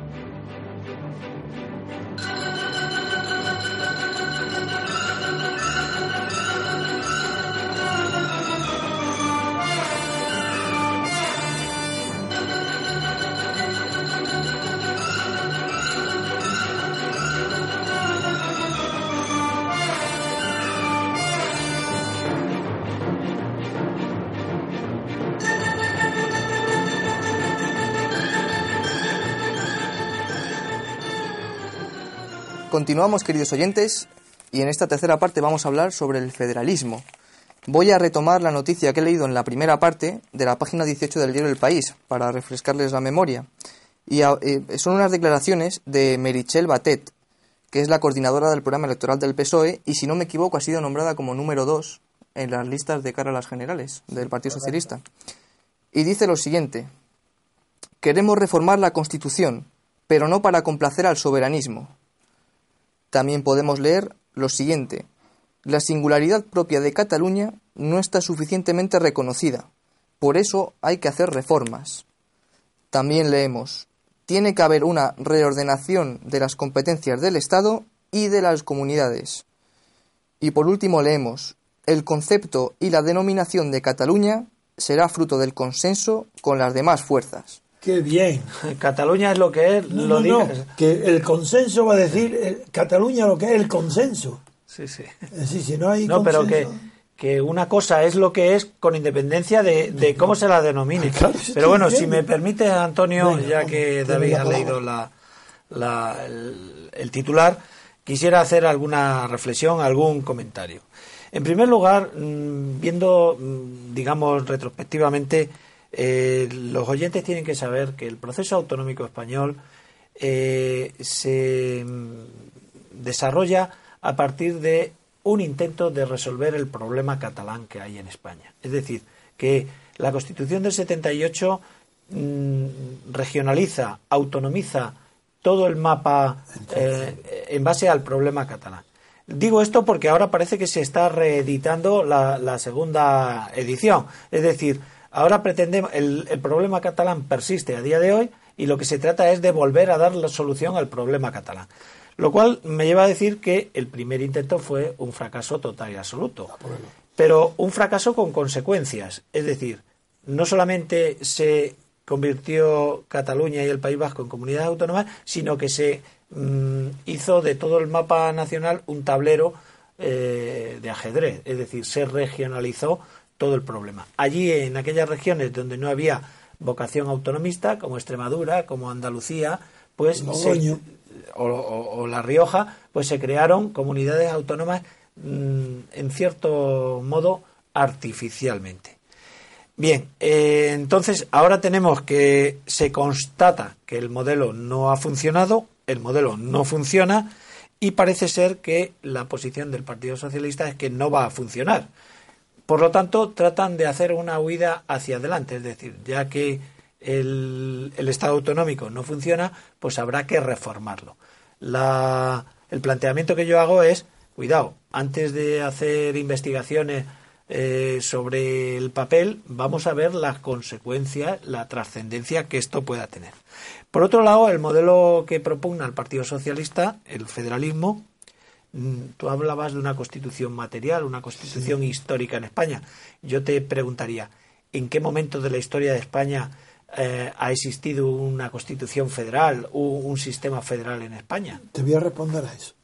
Continuamos, queridos oyentes, y en esta tercera parte vamos a hablar sobre el federalismo. Voy a retomar la noticia que he leído en la primera parte de la página 18 del diario El País, para refrescarles la memoria. Y son unas declaraciones de Meritxell Batet, que es la coordinadora del programa electoral del PSOE, y si no me equivoco ha sido nombrada como número 2 en las listas de cara a las generales del Partido Socialista. Y dice lo siguiente: queremos reformar la Constitución, pero no para complacer al soberanismo. También podemos leer lo siguiente: la singularidad propia de Cataluña no está suficientemente reconocida, por eso hay que hacer reformas. También leemos: tiene que haber una reordenación de las competencias del Estado y de las comunidades. Y por último leemos: el concepto y la denominación de Cataluña será fruto del consenso con las demás fuerzas. ¡Qué bien! Cataluña es lo que es, no, que el consenso va a decir Cataluña lo que es el consenso. Sí. Es decir, si no hay no, consenso... pero que una cosa es lo que es con independencia de cómo se la denomine. Claro, pero bueno, si me permite, Antonio, venga, ya que David ha leído el titular, quisiera hacer alguna reflexión, algún comentario. En primer lugar, viendo, digamos, retrospectivamente, los oyentes tienen que saber que el proceso autonómico español se desarrolla a partir de un intento de resolver el problema catalán que hay en España. Es decir, que la Constitución del 78 regionaliza, autonomiza todo el mapa en base al problema catalán. Digo esto porque ahora parece que se está reeditando la segunda edición. Es decir, ahora pretendemos, el problema catalán persiste a día de hoy y lo que se trata es de volver a dar la solución al problema catalán. Lo cual me lleva a decir que el primer intento fue un fracaso total y absoluto. Pero un fracaso con consecuencias. Es decir, no solamente se convirtió Cataluña y el País Vasco en comunidades autónomas, sino que se hizo de todo el mapa nacional un tablero de ajedrez, es decir, se regionalizó todo el problema. Allí, en aquellas regiones donde no había vocación autonomista, como Extremadura, como Andalucía, pues o La Rioja, pues se crearon comunidades autónomas en cierto modo artificialmente. Bien, entonces ahora tenemos que se constata que el modelo no ha funcionado, el modelo no funciona y parece ser que la posición del Partido Socialista es que no va a funcionar. Por lo tanto, tratan de hacer una huida hacia adelante, es decir, ya que el Estado autonómico no funciona, pues habrá que reformarlo. El planteamiento que yo hago es, cuidado, antes de hacer investigaciones sobre el papel, vamos a ver las consecuencias, la trascendencia que esto pueda tener. Por otro lado, el modelo que propugna el Partido Socialista, el federalismo, tú hablabas de una constitución material, una constitución histórica en España. Yo te preguntaría, ¿en qué momento de la historia de España ha existido una constitución federal o un sistema federal en España? Te voy a responder a eso.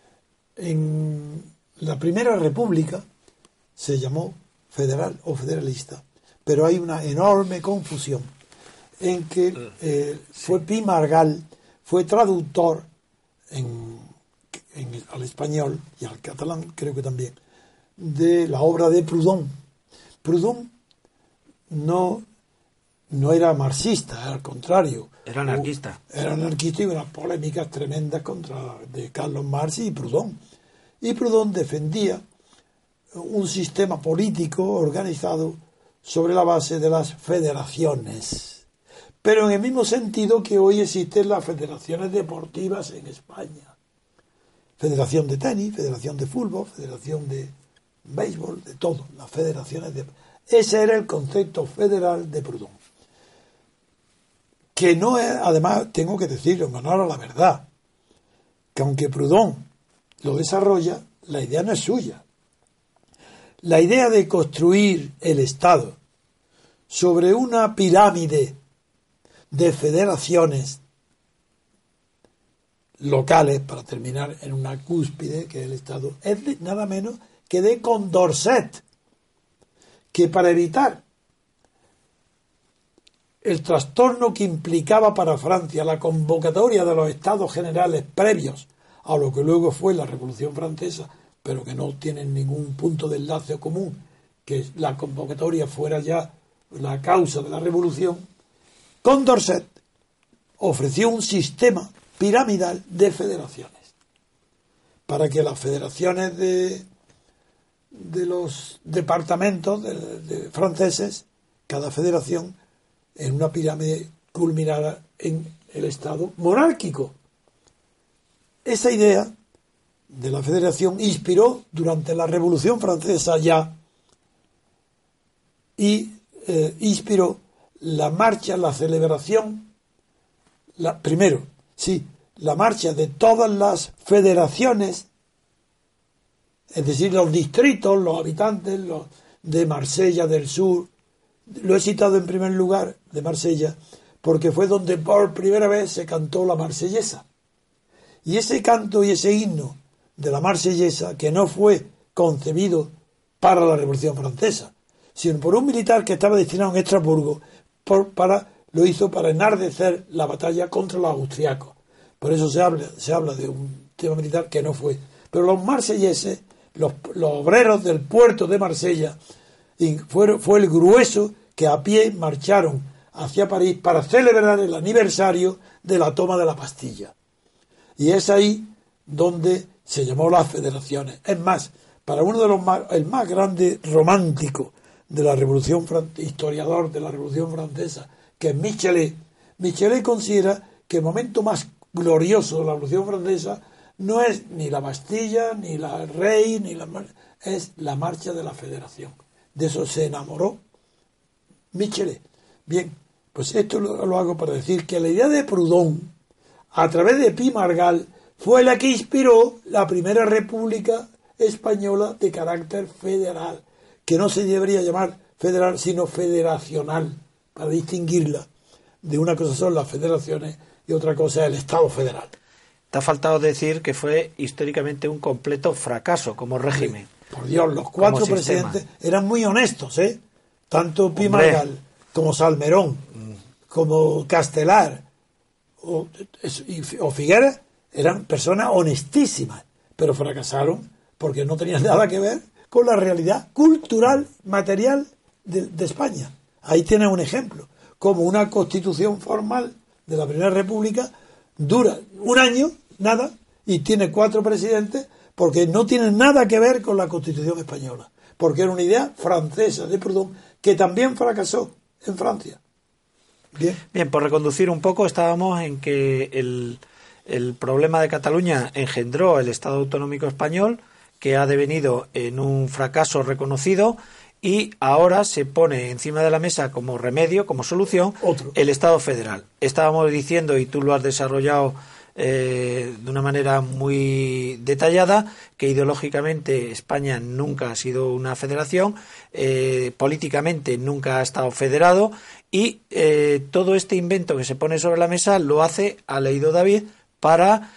En la Primera República se llamó federal o federalista, pero hay una enorme confusión en que fue Pi Margall, fue traductor al español y al catalán, creo que también, de la obra de Proudhon. Proudhon no era marxista, al contrario. Era anarquista. Era anarquista y unas polémicas tremendas de Carlos Marx y Proudhon. Y Proudhon defendía un sistema político organizado sobre la base de las federaciones, pero en el mismo sentido que hoy existen las federaciones deportivas en España. Federación de tenis, federación de fútbol, federación de béisbol, de todo, las federaciones de... Ese era el concepto federal de Proudhon. Que no es, además, tengo que decirlo en honor a la verdad, que aunque Proudhon lo desarrolla, la idea no es suya. La idea de construir el Estado sobre una pirámide de federaciones locales, para terminar en una cúspide, que es el Estado, es nada menos que de Condorcet, que para evitar el trastorno que implicaba para Francia la convocatoria de los Estados Generales previos a lo que luego fue la Revolución Francesa, pero que no tienen ningún punto de enlace común, que la convocatoria fuera ya la causa de la revolución, Condorcet ofreció un sistema piramidal de federaciones, para que las federaciones de los departamentos de franceses, cada federación, en una pirámide culminara en el Estado monárquico. Esa idea de la federación inspiró durante la Revolución Francesa ya y inspiró la marcha, la celebración, la marcha de todas las federaciones, es decir, los distritos, los habitantes, los de Marsella del Sur. Lo he citado en primer lugar de Marsella porque fue donde por primera vez se cantó la marsellesa. Y ese canto y ese himno de la marsellesa, que no fue concebido para la Revolución Francesa, sino por un militar que estaba destinado en Estrasburgo, lo hizo para enardecer la batalla contra los austriacos. Por eso se habla de un tema militar que no fue. Pero los marselleses, los obreros del puerto de Marsella, fue el grueso que a pie marcharon hacia París para celebrar el aniversario de la toma de la Bastilla. Y es ahí donde se llamó las federaciones. Es más, para uno de el más grande romántico de la Revolución historiador de la Revolución Francesa, que es Michelet. Michelet considera que el momento más glorioso de la Revolución Francesa no es ni la Bastilla, ni la Rey, es la marcha de la Federación. De eso se enamoró Michelet. Bien, pues esto lo hago para decir que la idea de Proudhon, a través de Pi Margall, fue la que inspiró la primera república española de carácter federal, que no se debería llamar federal, sino federacional, para distinguirla de una cosa son las federaciones y otra cosa es el Estado federal. Te ha faltado decir que fue históricamente un completo fracaso como régimen. Por Dios, los cuatro presidentes eran muy honestos, ¿eh? Tanto Pi Margall como Salmerón, como Castelar o Figueras eran personas honestísimas, pero fracasaron porque no tenían nada que ver con la realidad cultural, material de España. Ahí tienes un ejemplo, como una constitución formal de la Primera República dura un año, nada, y tiene 4 presidentes porque no tiene nada que ver con la Constitución española, porque era una idea francesa de Proudhon que también fracasó en Francia. Bien, por reconducir un poco, estábamos en que el problema de Cataluña engendró el Estado autonómico español, que ha devenido en un fracaso reconocido, y ahora se pone encima de la mesa como remedio, como solución, el Estado federal. Estábamos diciendo, y tú lo has desarrollado de una manera muy detallada, que ideológicamente España nunca ha sido una federación, políticamente nunca ha estado federado, y todo este invento que se pone sobre la mesa lo ha leído David para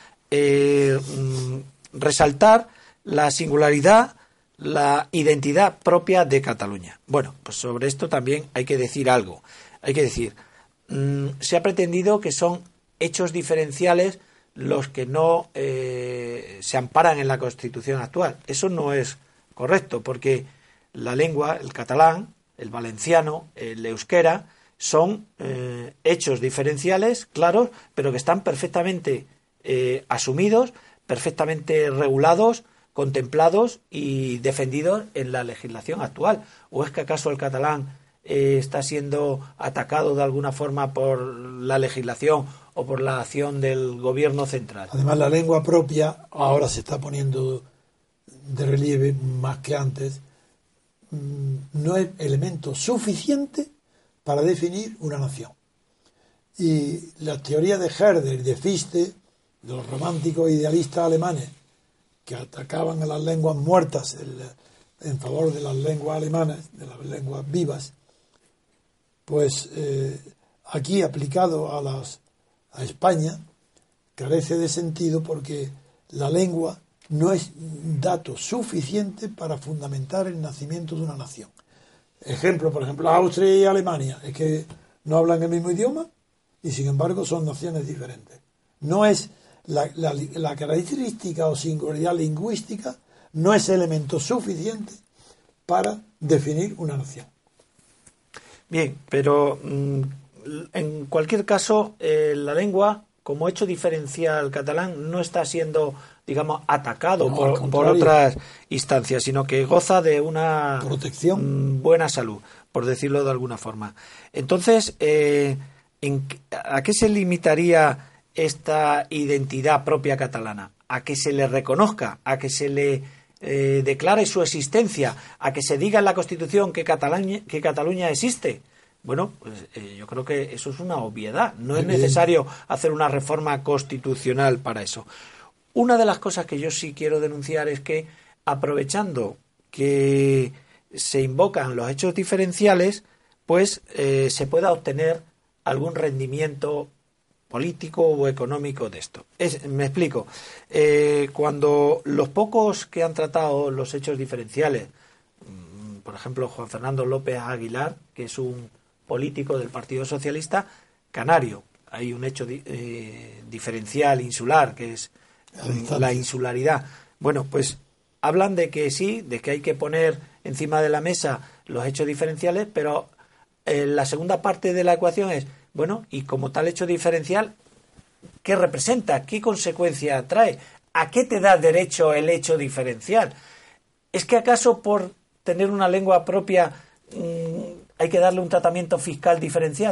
resaltar la singularidad, la identidad propia de Cataluña. Bueno, pues sobre esto también hay que decir algo. Hay que decir, se ha pretendido que son hechos diferenciales los que no se amparan en la Constitución actual. Eso no es correcto, porque la lengua, el catalán, el valenciano, el euskera, son hechos diferenciales, claros, pero que están perfectamente asumidos, perfectamente regulados, contemplados y defendidos en la legislación actual. ¿O es que acaso el catalán está siendo atacado de alguna forma por la legislación o por la acción del gobierno central? Además, la lengua propia ahora se está poniendo de relieve más que antes. No es elemento suficiente para definir una nación. Y la teoría de Herder y de Fichte, de los románticos idealistas alemanes, que atacaban a las lenguas muertas en favor de las lenguas alemanas, de las lenguas vivas, pues aquí aplicado a España carece de sentido, porque la lengua no es dato suficiente para fundamentar el nacimiento de una nación. Por ejemplo, Austria y Alemania es que no hablan el mismo idioma y sin embargo son naciones diferentes. No es la característica o singularidad lingüística, no es elemento suficiente para definir una nación. Bien, pero en cualquier caso, la lengua, como hecho diferencial catalán, no está siendo, digamos, atacado por otras instancias, sino que goza de una protección, buena salud, por decirlo de alguna forma. Entonces, ¿a qué se limitaría esta identidad propia catalana? A que se le reconozca, a que se le declare su existencia, a que se diga en la Constitución que Cataluña existe. Bueno, pues yo creo que eso es una obviedad. No es necesario hacer una reforma constitucional para eso. Una de las cosas que yo sí quiero denunciar es que, aprovechando que se invocan los hechos diferenciales, pues se pueda obtener algún rendimiento político o económico de esto. Me explico. Cuando los pocos que han tratado los hechos diferenciales, por ejemplo, Juan Fernando López Aguilar, que es un político del Partido Socialista canario, hay un hecho diferencial insular, que es la insularidad. Bueno, pues hablan de que sí, de que hay que poner encima de la mesa los hechos diferenciales, pero la segunda parte de la ecuación es, bueno, y como tal hecho diferencial, ¿qué representa? ¿Qué consecuencia trae? ¿A qué te da derecho el hecho diferencial? ¿Es que acaso por tener una lengua propia hay que darle un tratamiento fiscal diferenciado?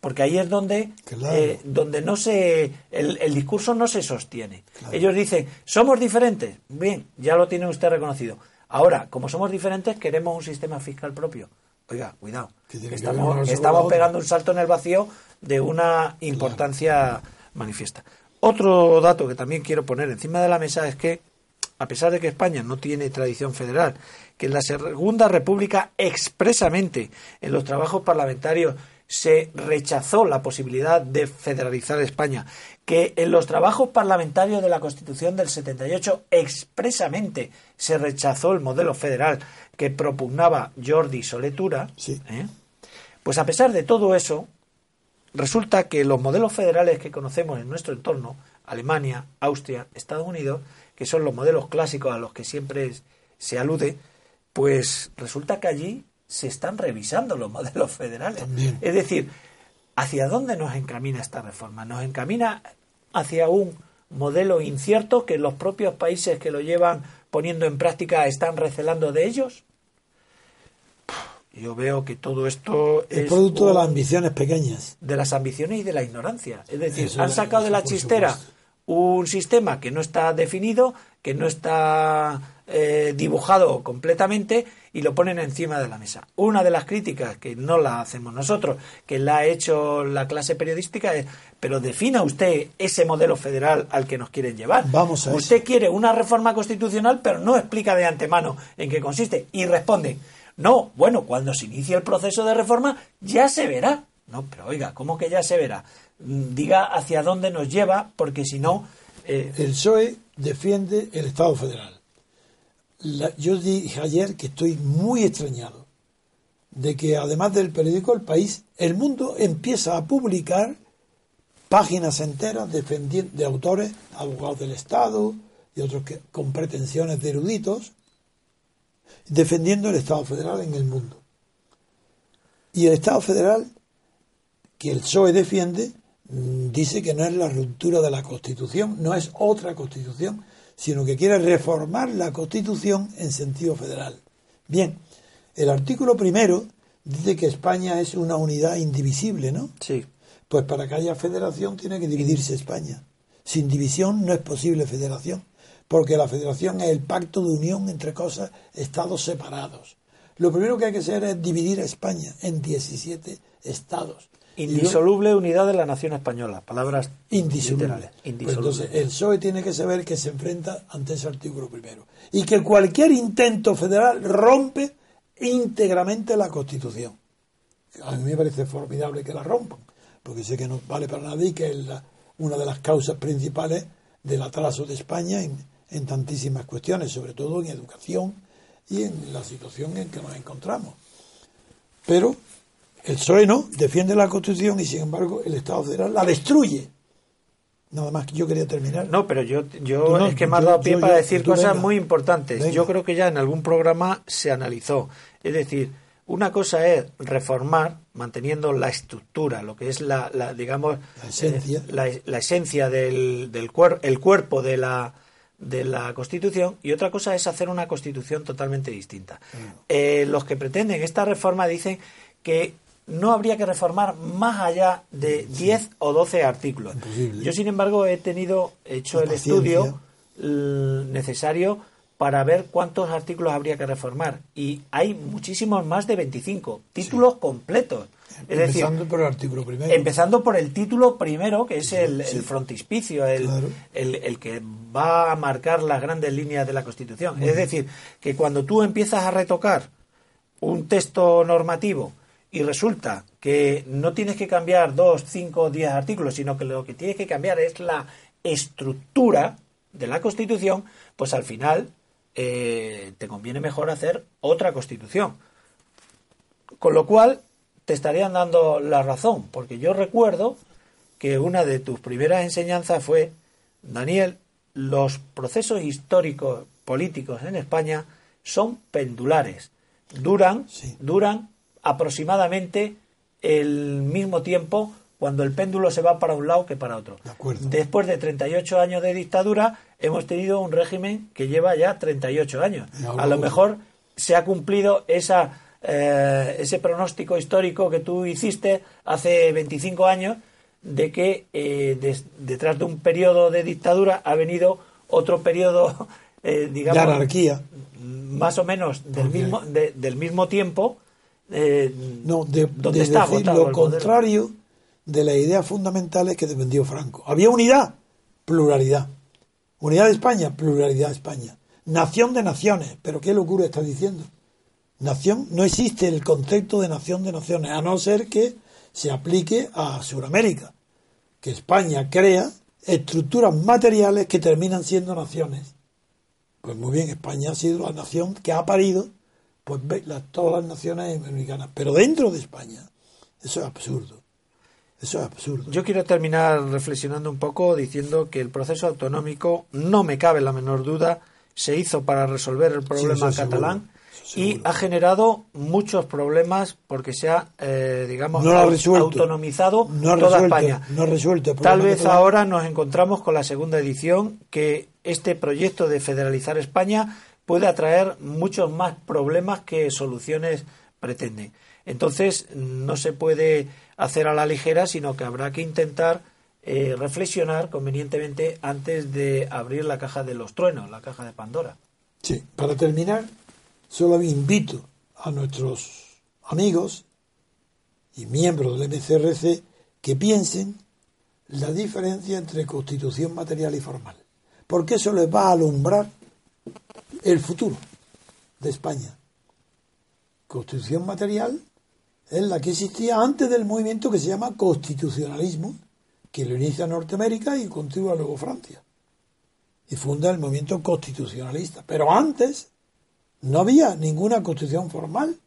porque ahí es donde, Claro. donde el discurso no se sostiene. Claro. Ellos dicen, somos diferentes. Bien, ya lo tiene usted reconocido. Ahora, como somos diferentes, queremos un sistema fiscal propio. Oiga, cuidado, Que tiene que que ver una cosa con la estamos otra. pegando un salto en el vacío de una importancia manifiesta. Otro dato que también quiero poner encima de la mesa es que, a pesar de que España no tiene tradición federal, que en la Segunda República expresamente en los trabajos parlamentarios se rechazó la posibilidad de federalizar España, que en los trabajos parlamentarios de la Constitución del 78 expresamente se rechazó el modelo federal que propugnaba Jordi Solé Tura, Sí. pues a pesar de todo eso, resulta que los modelos federales que conocemos en nuestro entorno, Alemania, Austria, Estados Unidos, que son los modelos clásicos a los que siempre se alude, pues resulta que allí se están revisando los modelos federales. También. Es decir, ¿hacia dónde nos encamina esta reforma? Nos encamina hacia un modelo incierto que los propios países que lo llevan poniendo en práctica están recelando de ellos. Yo veo que todo esto Es producto de las ambiciones pequeñas. de las ambiciones y de la ignorancia. Es decir, Eso han es, sacado de la por chistera supuesto. un sistema que no está definido, que no está dibujado completamente y lo ponen encima de la mesa. Una de las críticas, que no la hacemos nosotros, que la ha hecho la clase periodística, es, pero defina usted ese modelo federal al que nos quieren llevar. Vamos a Usted eso. quiere una reforma constitucional, pero no explica de antemano en qué consiste. Y responde, no, bueno, cuando se inicie el proceso de reforma ya se verá. No, pero oiga, ¿cómo que ya se verá? Diga hacia dónde nos lleva, porque si no... El PSOE defiende el Estado federal. Yo dije ayer que estoy muy extrañado de que además del periódico El País, El Mundo empieza a publicar páginas enteras de autores, abogados del Estado y otros que con pretensiones de eruditos, defendiendo el Estado federal en el mundo. Y el Estado federal que el PSOE defiende dice que no es la ruptura de la Constitución, no es otra Constitución, sino que quiere reformar la Constitución en sentido federal. Bien, el artículo primero dice que España es una unidad indivisible, ¿no? Sí. Pues para que haya federación tiene que dividirse España. Sin división no es posible federación, porque la federación es el pacto de unión entre cosas, estados separados. Lo primero que hay que hacer es dividir a España en 17 estados. Indisoluble unidad de la nación española. Palabras Indisoluble. literales. Pues Indisoluble. entonces el PSOE tiene que saber que se enfrenta ante ese artículo primero y que cualquier intento federal rompe íntegramente la Constitución. A mí me parece formidable que la rompan, porque sé que no vale para nada y que es una de las causas principales del atraso de España en tantísimas cuestiones, sobre todo en educación y en la situación en que nos encontramos. Pero el PSOE no, defiende la Constitución y sin embargo el Estado federal la destruye. Nada más que yo quería terminar. No, pero yo no, es que me has dado pie para decir tú cosas venga. muy importantes. Venga. Yo creo que ya en algún programa se analizó. Es decir, una cosa es reformar manteniendo la estructura, lo que es la digamos, La esencia. la esencia el cuerpo de la Constitución, y otra cosa es hacer una Constitución totalmente distinta. Los que pretenden esta reforma dicen que no habría que reformar más allá de 10 o 12 artículos. Imposible. Yo, sin embargo, he hecho La el paciencia. estudio necesario para ver cuántos artículos habría que reformar. Y hay muchísimos más de 25 títulos completos. Es decir, Empezando por el artículo primero. empezando por el título primero, que es el frontispicio, Claro. el que va a marcar las grandes líneas de la Constitución. Es decir, que cuando tú empiezas a retocar un texto normativo y resulta que no tienes que cambiar 2, 5, 10 artículos, sino que lo que tienes que cambiar es la estructura de la Constitución, pues al final te conviene mejor hacer otra Constitución. Con lo cual te estarían dando la razón, porque yo recuerdo que una de tus primeras enseñanzas fue, Daniel, los procesos históricos políticos en España son pendulares. Duran aproximadamente el mismo tiempo cuando el péndulo se va para un lado que para otro. De acuerdo. Después de 38 años de dictadura, hemos tenido un régimen que lleva ya 38 años. Y ahora A lo otro. mejor se ha cumplido esa ese pronóstico histórico que tú hiciste hace 25 años de que detrás de un periodo de dictadura ha venido otro periodo, digamos, de anarquía, más o menos del mismo tiempo, donde está decir agotado lo el contrario de las ideas fundamentales que defendió Franco. Había unidad, pluralidad. Unidad de España, pluralidad de España. Nación de naciones. ¿Pero qué locura está diciendo? Nación, no existe el concepto de nación de naciones, a no ser que se aplique a Sudamérica, que España crea estructuras materiales que terminan siendo naciones. Pues muy bien, España ha sido la nación que ha parido pues todas las naciones americanas, pero dentro de España. Eso es absurdo. Eso es absurdo. Yo quiero terminar reflexionando un poco diciendo que el proceso autonómico, no me cabe la menor duda, se hizo para resolver el problema catalán y ha generado muchos problemas porque se ha, digamos, autonomizado toda España. No ha resuelto. Tal vez ahora nos encontramos con la segunda edición, que este proyecto de federalizar España puede atraer muchos más problemas que soluciones pretenden. Entonces, no se puede hacer a la ligera, sino que habrá que intentar reflexionar convenientemente antes de abrir la caja de los truenos, la caja de Pandora. Sí, para terminar, solo invito a nuestros amigos y miembros del MCRC que piensen la diferencia entre constitución material y formal, porque eso les va a alumbrar el futuro de España. Constitución material es la que existía antes del movimiento que se llama constitucionalismo, que lo inicia Norteamérica y continúa luego Francia. Y funda el movimiento constitucionalista. Pero antes no había ninguna constitución formal.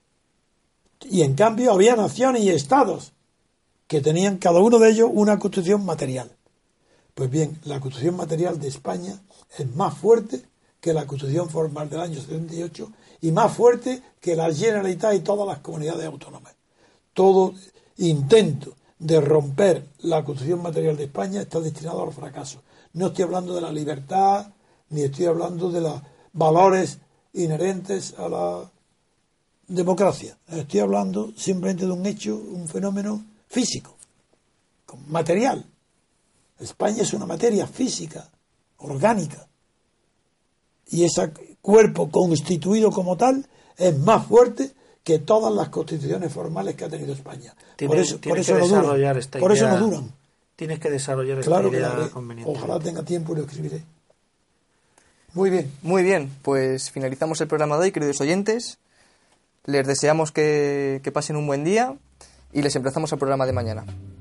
Y en cambio había naciones y estados que tenían cada uno de ellos una constitución material. Pues bien, la constitución material de España es más fuerte que la constitución formal del año 78 y más fuerte que la Generalitat y todas las comunidades autónomas. Todo intento de romper la constitución material de España está destinado al fracaso. No estoy hablando de la libertad, ni estoy hablando de los valores inherentes a la democracia. Estoy hablando simplemente de un hecho, un fenómeno físico, material. España es una materia física, orgánica. Y ese cuerpo constituido como tal es más fuerte que todas las constituciones formales que ha tenido España. Por eso no duran. Tienes que desarrollar esta idea conveniente. Ojalá tenga tiempo y lo escribiré. Muy bien. Muy bien, pues finalizamos el programa de hoy, queridos oyentes. Les deseamos que pasen un buen día y les emplazamos al programa de mañana.